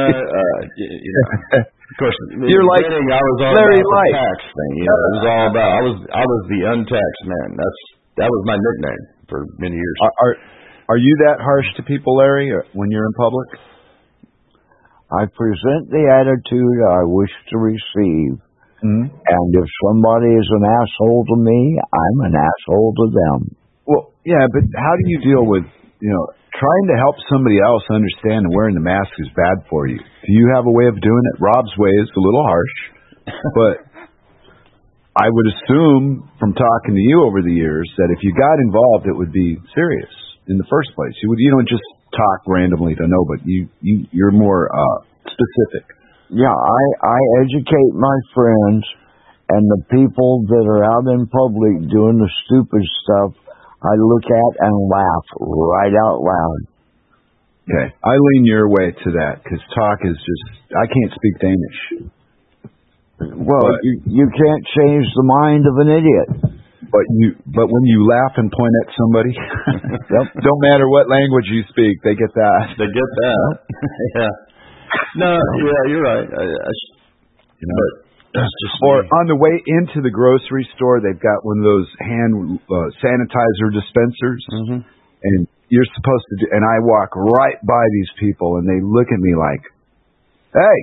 Of course, you're like I was all Larry about the tax thing. You know, it was all about. I was the untaxed man. That was my nickname for many years. Are you that harsh to people, Larry, when you're in public? I present the attitude I wish to receive, And if somebody is an asshole to me, I'm an asshole to them. Well, yeah, but how do you deal with, trying to help somebody else understand that wearing the mask is bad for you? Do you have a way of doing it? Rob's way is a little harsh, but I would assume from talking to you over the years that if you got involved, it would be serious in the first place. You don't just talk randomly to nobody. You're more specific. Yeah, I educate my friends, and the people that are out in public doing the stupid stuff, I look at and laugh right out loud. Okay, I lean your way to that, because talk is just, I can't speak Danish. Well, you can't change the mind of an idiot. But when you laugh and point at somebody, don't matter what language you speak, they get that. They get that. Yeah. No, yeah, you're right. But that's just or on the way into the grocery store, they've got one of those hand sanitizer dispensers, and you're supposed to do. And I walk right by these people, and they look at me like, "Hey."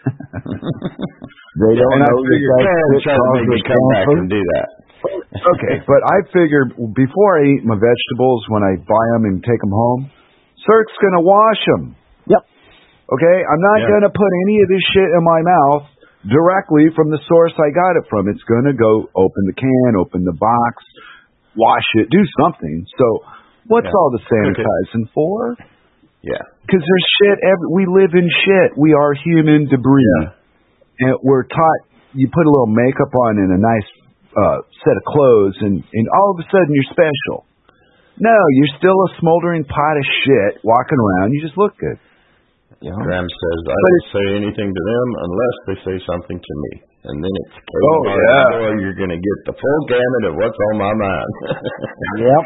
They don't know that trying to make me come back and do that. Okay, but I figure before I eat my vegetables, when I buy them and take them home, Cirque's going to wash them. Yep. Okay, I'm not going to put any of this shit in my mouth directly from the source I got it from. It's going to go open the can, open the box, wash it, do something. So what's all the sanitizing for? Yeah. Because there's shit, we live in shit. We are human debris. And we're taught, you put a little makeup on and a nice set of clothes, and all of a sudden you're special. No, you're still a smoldering pot of shit walking around. You just look good. Graham says, I don't say anything to them unless they say something to me. And then it's you're going to get the full gamut of what's on my mind. Yep.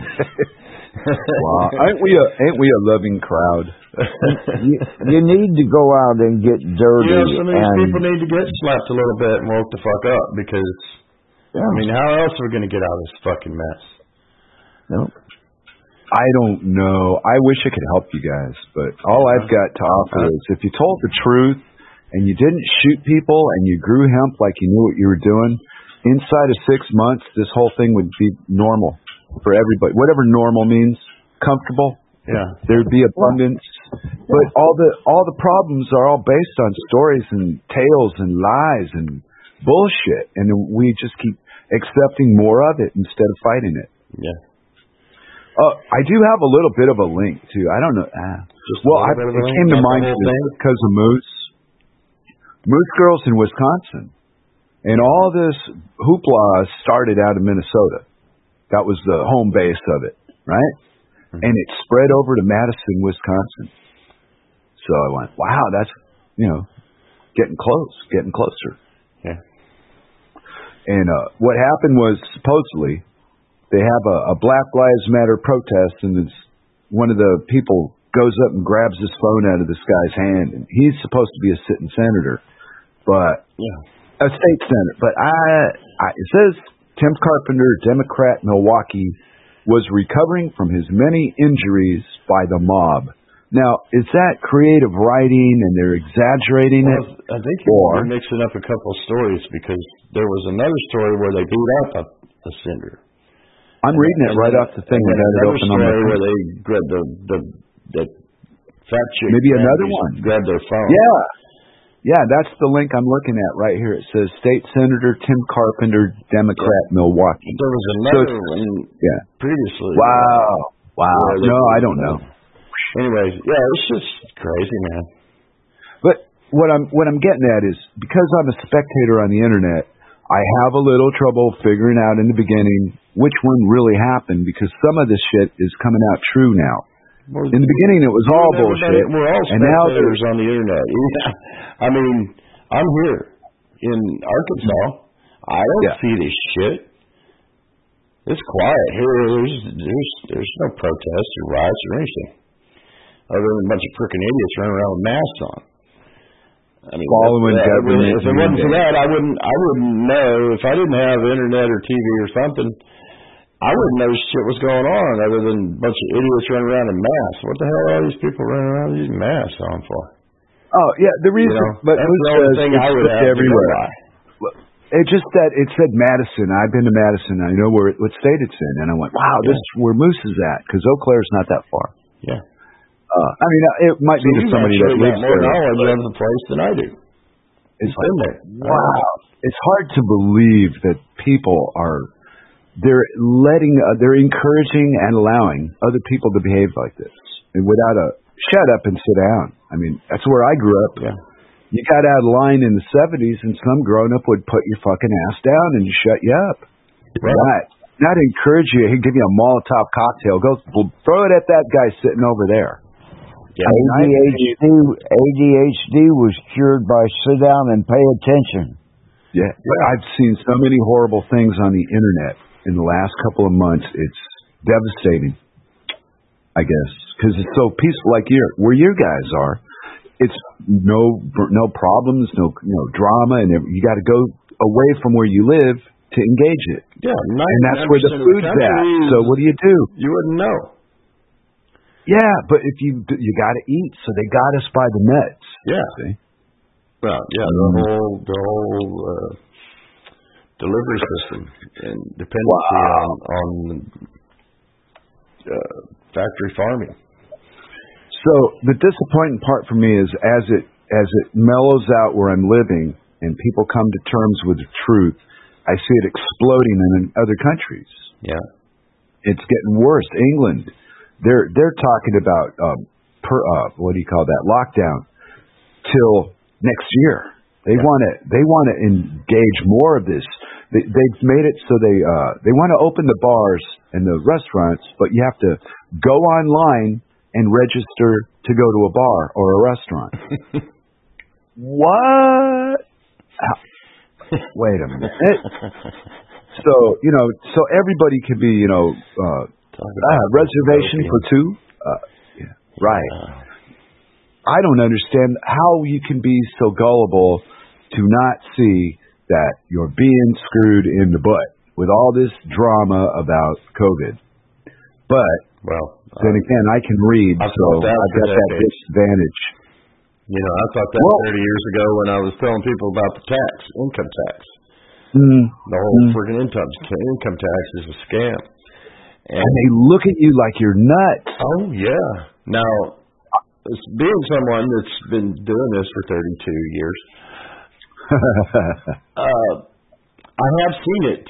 Wow, ain't we a loving crowd? You need to go out and get dirty. Some of these people need to get slapped a little bit and woke the fuck up, because I mean, how else are we going to get out of this fucking mess? Nope. I don't know. I wish I could help you guys, but all I've got to offer is if you told the truth and you didn't shoot people and you grew hemp like you knew what you were doing, inside of 6 months, this whole thing would be normal for everybody. Whatever normal means, comfortable. Yeah. There'd be abundance. But all the problems are all based on stories and tales and lies and bullshit, and we just keep accepting more of it instead of fighting it. Yeah. I do have a little bit of a link too. I don't know. It came to mind because of Moose Girls in Wisconsin, and all this hoopla started out of Minnesota. That was the home base of it, right? And it spread over to Madison, Wisconsin. So I went, wow, that's getting closer. Yeah. And what happened was supposedly, they have a Black Lives Matter protest, and one of the people goes up and grabs his phone out of this guy's hand, and he's supposed to be a sitting senator, but a state senator. But it says Tim Carpenter, Democrat, Milwaukee, was recovering from his many injuries by the mob. Now, is that creative writing and they're exaggerating it? I think you're mixing up a couple of stories, because there was another story where they beat up a senator. I'm reading it right off the thing. And another story where they grabbed the fat chick. Maybe another one. Grabbed their phone. Yeah, that's the link I'm looking at right here. It says State Senator Tim Carpenter, Democrat, Milwaukee. There was another one previously. Wow. No, I don't know. Anyways, it's just crazy, man. But what I'm getting at is, because I'm a spectator on the internet, I have a little trouble figuring out in the beginning which one really happened, because some of this shit is coming out true now. In the beginning, it was all bullshit. We're all spectators on the internet. I mean, I'm here in Arkansas. I don't see this shit. It's quiet here. There's no protests or riots or anything, other than a bunch of freaking idiots running around with masks on. I mean, following government. If it wasn't for that, I wouldn't know. If I didn't have internet or TV or something, I wouldn't know shit was going on, other than a bunch of idiots running around in masks. What the hell are all these people running around with these masks on for? Oh yeah, the reason. But that's the only thing I would have everywhere. It just that it said Madison. I've been to Madison. I know what state it's in, and I went, "Wow, this is where Moose is at," because Eau Claire's not that far. Yeah. I mean, it might be to somebody that lives there. More knowledge of the place than I do. It's been there. Wow, it's hard to believe that people they're encouraging and allowing other people to behave like this, and without a shut up and sit down. I mean, that's where I grew up. Yeah. You got out of line in the 70s, and some grown-up would put your fucking ass down and shut you up. Right. Not encourage you. He'd give you a Molotov cocktail. Go throw it at that guy sitting over there. Yeah. ADHD was cured by sit down and pay attention. Yeah. I've seen so many horrible things on the internet in the last couple of months. It's devastating, I guess, because it's so peaceful like where you guys are. It's no problems, no drama, and you got to go away from where you live to engage it. Yeah, and that's where the food's at. So what do? You wouldn't know. Yeah, but if you got to eat, so they got us by the nuts. Yeah. See? Well, yeah, the whole delivery system and dependency on factory farming. So the disappointing part for me is as it mellows out where I'm living and people come to terms with the truth, I see it exploding in other countries. Yeah, it's getting worse. England, they're talking about what do you call that, lockdown till next year. They want to engage more of this. They've made it so they want to open the bars and the restaurants, but you have to go online and register to go to a bar or a restaurant. What? Wait a minute. So everybody can be, reservation for two. Right. I don't understand how you can be so gullible to not see that you're being screwed in the butt with all this drama about COVID. But then again, I can read, so I've got that disadvantage. I thought that 30 years ago when I was telling people about the income tax. The whole freaking income tax is a scam. And they look at you like you're nuts. Oh, yeah. Now, being someone that's been doing this for 32 years, I have seen it,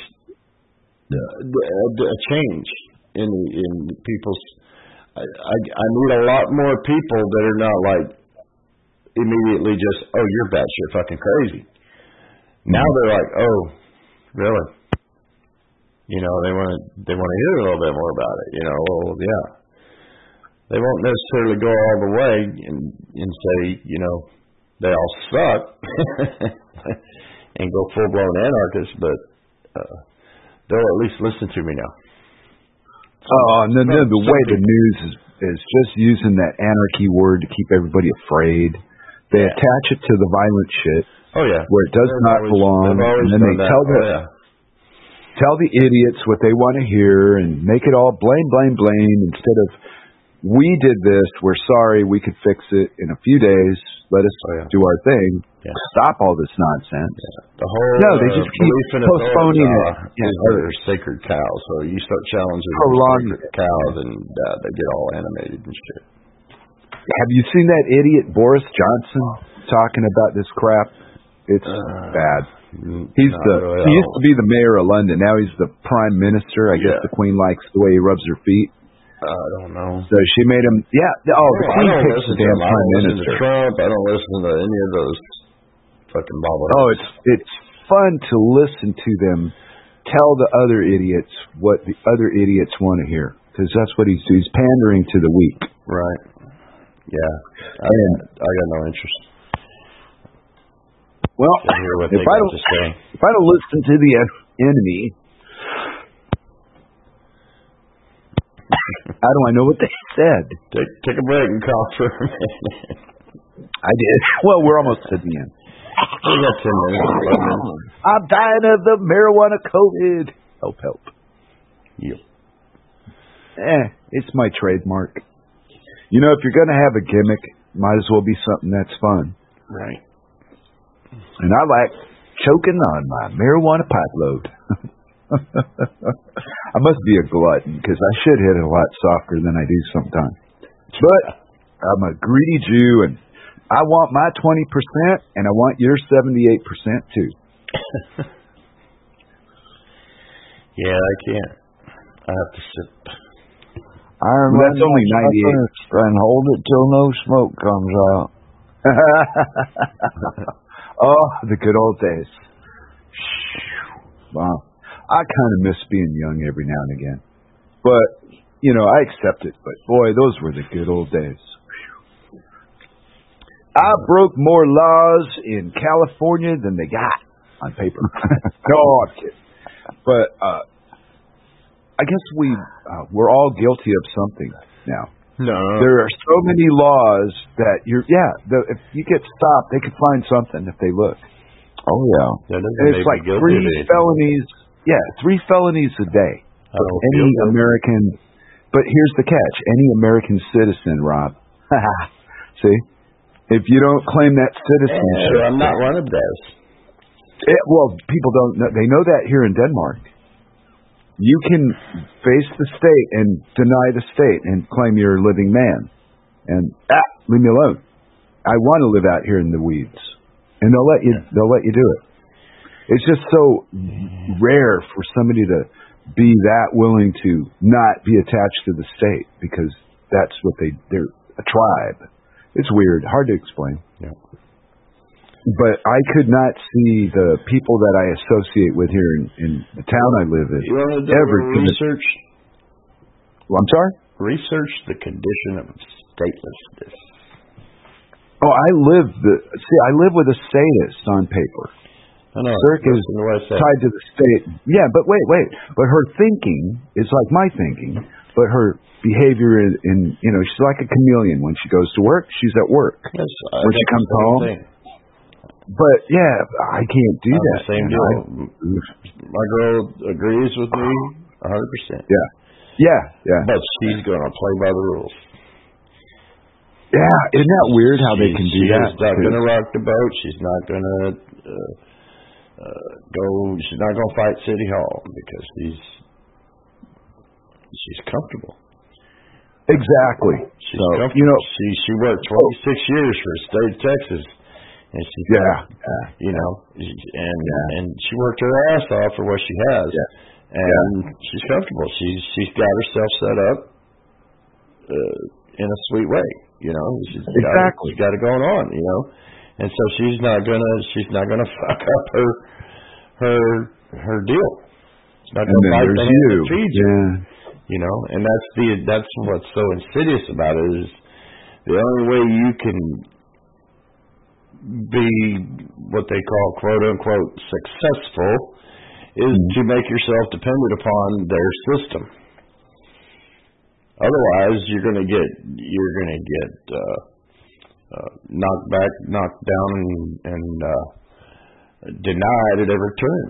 a change in people's. I meet a lot more people that are not like immediately just, oh, you're batshit fucking crazy. Now they're like, oh, really? They want to hear a little bit more about it. Well, yeah. They won't necessarily go all the way and say, they all suck and go full blown anarchists, but they'll at least listen to me now. And then the way the news is just using that anarchy word to keep everybody afraid. They attach it to the violent shit. Oh yeah, where it does not belong, and then they tell the idiots what they want to hear and make it all blame instead of we did this. We're sorry. We could fix it in a few days. Let us do our thing. Yeah. Stop all this nonsense. Yeah. The whole they just keep postponing it. They're sacred cows. So you start challenging sacred cows, and they get all animated and shit. Have you seen that idiot Boris Johnson talking about this crap? It's bad. He used to be the mayor of London. Now he's the prime minister. I guess the Queen likes the way he rubs her feet. I don't know. So she made him. Yeah. The Queen picks the damn prime minister. I don't listen to Trump. I don't listen to any of those fucking bobbleheads. Oh, it's fun to listen to them tell the other idiots what the other idiots want to hear, because that's what he's doing. He's pandering to the weak. Right. Yeah. I got no interest. Well, if I don't listen to the enemy, how do I know what they said? Take a break and call for a minute. I did. Well, we're almost at the end. We got 10 minutes. I'm dying of the marijuana COVID. Help. Yep. It's my trademark. If you're going to have a gimmick, might as well be something that's fun. Right. And I like choking on my marijuana pipe load. I must be a glutton because I should hit it a lot softer than I do sometimes. But I'm a greedy Jew, and I want my 20%, and I want your 78% too. Yeah, I can't. I have to sip. That's only 98. And hold it till no smoke comes out. Oh, the good old days. Wow. I kind of miss being young every now and again. But, I accept it. But, boy, those were the good old days. I broke more laws in California than they got on paper. No, I'm kidding. But I guess we're all guilty of something now. No. There are so many laws that if you get stopped, they could find something if they look. Oh, yeah. And it's like 3 felonies. Yeah, 3 felonies a day. Any American. But here's the catch. Any American citizen, Rob. See? If you don't claim that citizenship. I'm not one of those. Well, people don't know. They know that here in Denmark. You can face the state and deny the state and claim you're a living man. And leave me alone. I want to live out here in the weeds. And they'll let you do it. It's just so rare for somebody to be that willing to not be attached to the state because that's what they're a tribe. It's weird, hard to explain. Yeah. But I could not see the people that I associate with here in the town I live in. You want to do research? Well, I'm sorry? Research the condition of statelessness. Oh, I live with a statist on paper. Cirque is tied to the state. Yeah, but wait. But her thinking is like my thinking, but her behavior she's like a chameleon. When she goes to work, she's at work. Yes, when she comes home. But yeah, I can't do that. The same deal. My girl agrees with me 100%. Yeah. But she's going to play by the rules. Yeah, isn't that weird how they can do that? She's not going to rock the boat. She's not going to She's not going to fight City Hall because she's comfortable. Exactly. She's comfortable. She worked 26 years for the state of Texas, and she and she worked her ass off for what she has, and she's comfortable. She's got herself set up in a sweet way. She's got it going on. And so she's not gonna fuck up her deal. She's not gonna fight the hand that feeds her. And that's what's so insidious about it is the only way you can be what they call quote unquote successful is to make yourself dependent upon their system. Otherwise, you're gonna get knocked down, and denied at every turn.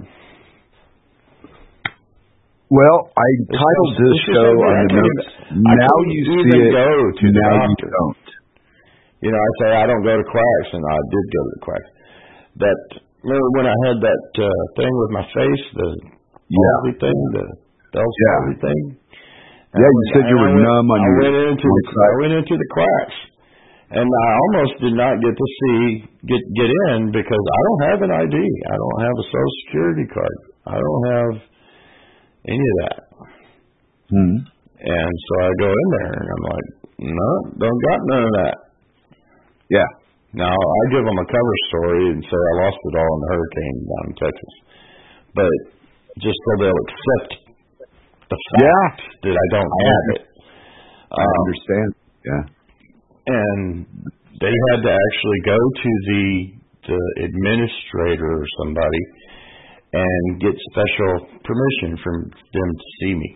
Well, I titled this show on the notes. Now you see it, now you don't. I say I don't go to quacks, and I did go to the quacks. Remember when I had that thing with my face, the palsy thing, the Bell's palsy thing? Yeah, you said you were numb on your I went into the quacks. And I almost did not get to get in because I don't have an ID. I don't have a Social Security card. I don't have any of that. Mm-hmm. And so I go in there and I'm like, no, don't got none of that. Yeah. Now I give them a cover story and say I lost it all in the hurricane down in Texas, but just so they'll accept the fact that I don't have it. I understand. Yeah. And they had to actually go to the administrator or somebody and get special permission from them to see me.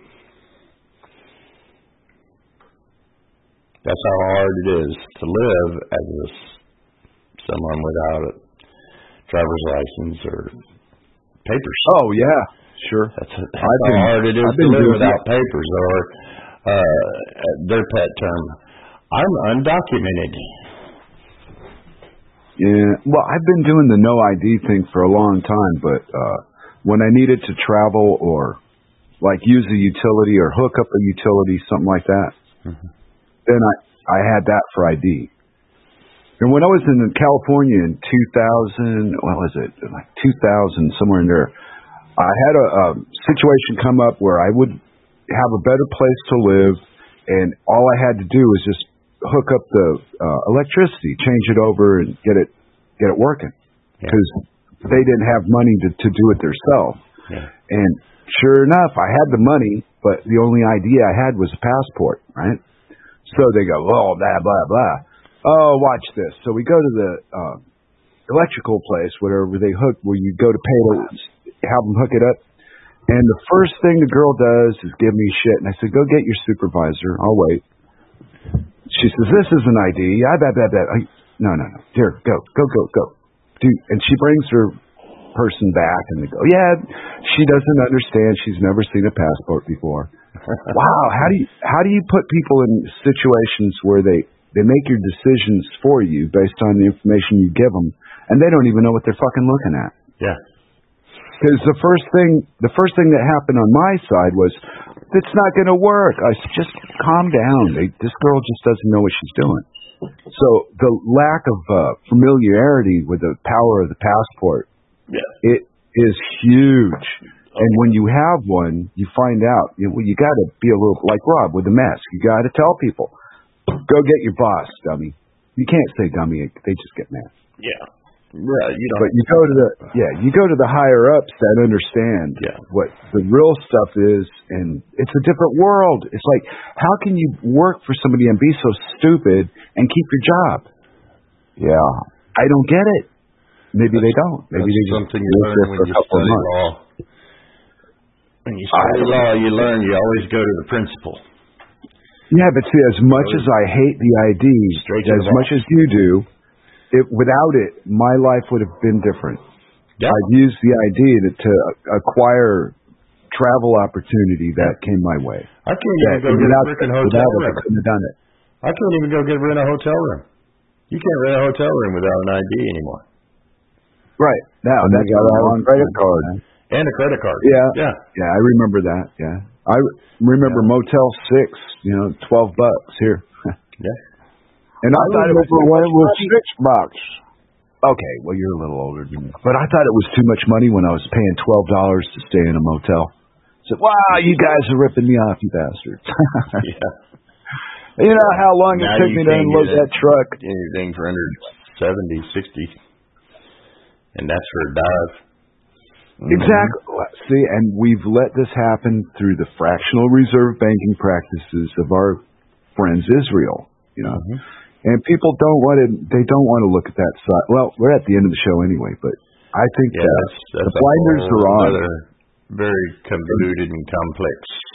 That's how hard it is to live as someone without a driver's license or papers. Oh, yeah, sure. That's how hard it is to live without papers, or their pet term, I'm undocumented. Yeah, well, I've been doing the no ID thing for a long time, but when I needed to travel or like use a utility or hook up a utility, something like that, then I had that for ID. And when I was in California in 2000, what was it, like 2000, somewhere in there, I had a situation come up where I would have a better place to live, and all I had to do was just hook up the electricity, change it over, and get it working, because they didn't have money to do it themselves. Yeah. And sure enough, I had the money, but the only ID I had was a passport, right? So they go, oh, blah, blah, blah. Oh, watch this. So we go to the electrical place, whatever they hook, where you go to pay to have them hook it up. And the first thing the girl does is give me shit. And I said, go get your supervisor. I'll wait. She says, this is an ID. I bet. No. Here, go. Dude. And she brings her person back, and they go, yeah, she doesn't understand. She's never seen a passport before. Wow. How do you put people in situations where they make your decisions for you based on the information you give them, and they don't even know what they're fucking looking at? Yeah. Because the first thing that happened on my side was, it's not going to work. I said, just calm down. This girl just doesn't know what she's doing. So the lack of familiarity with the power of the passport, it is huge. And when you have one, you find out, you got to be a little like Rob with the mask. You got to tell people, go get your boss, dummy. You can't say dummy; they just get mad. Yeah, right. But you go to the higher ups that understand what the real stuff is, and it's a different world. It's like, how can you work for somebody and be so stupid and keep your job? Yeah, I don't get it. Maybe they don't. Maybe they just something you learn when you study law. When you study law, you learn you always go to the principal. Yeah, but see, as much as I hate the ID, as much as you do, without it, my life would have been different. Yeah. I've used the ID to acquire travel opportunity that came my way. I can't even go get a freaking hotel room. I couldn't have done it. I can't even go rent a hotel room. You can't rent a hotel room without an ID anymore. Right. Now, that's got to have a credit card. And a credit card. Yeah. I remember that. Yeah. I remember Motel 6, $12 here. Yeah. And I thought it was $6. Okay, well, you're a little older than me. But I thought it was too much money when I was paying $12 to stay in a motel. I said, wow, you guys are ripping me off, you bastards. You know how long it took me to unload that truck? Anything for under 70, 60. And that's for a dive. Exactly. See, and we've let this happen through the fractional reserve banking practices of our friends Israel, And people don't want to look at that side. Well, we're at the end of the show anyway, but I think that's the blinders are on. Very convoluted and complex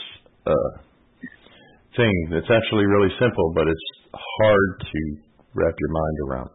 thing that's actually really simple, but it's hard to wrap your mind around.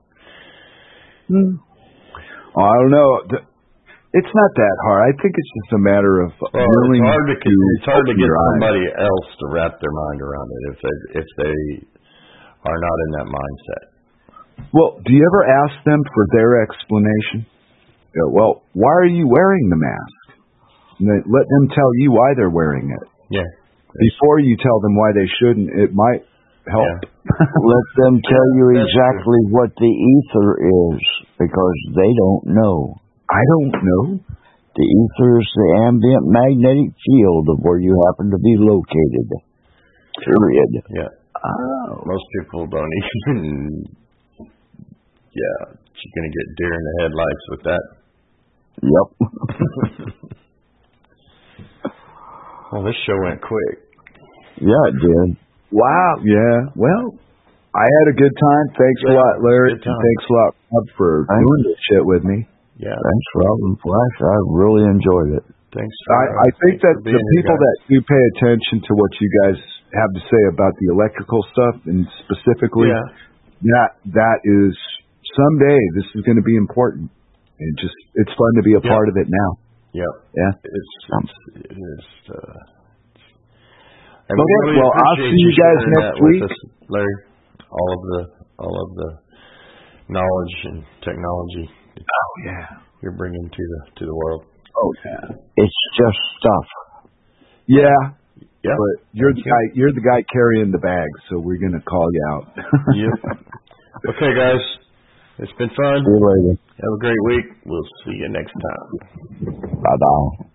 Oh, I don't know. It's not that hard. I think it's just a matter of willing it's hard to get somebody else to wrap their mind around it if they are not in that mindset. Well, do you ever ask them for their explanation? Well, why are you wearing the mask? And let them tell you why they're wearing it. Yeah. Before you tell them why they shouldn't, it might help. Yeah. Let them tell you exactly what the ether is, because they don't know. I don't know. The ether is the ambient magnetic field of where you happen to be located. Period. Yeah. Oh. Most people don't even. Yeah, you're going to get deer in the headlights with that. Yep. Well, this show went quick. Yeah, it did. Wow. Yeah. Well, I had a good time. Thanks a lot, Larry. Thanks a lot, Rob, for doing this shit with me. Yeah. Thanks, Rob and Flash. I really enjoyed it. Thanks. I think that the people that do pay attention to what you guys have to say about the electrical stuff, and specifically, that is someday this is going to be important. And it's fun to be a part of it now. Yeah. Yeah. It is. Okay. Well, I'll see you guys next week, Larry. All of the knowledge and technology. Oh yeah. You're bringing to the world. Oh yeah. It's just stuff. Yeah. Yeah. But you're the guy carrying the bag, so we're gonna call you out. Yep. Okay, guys. It's been fun. See you later. Have a great week. We'll see you next time. Bye-bye.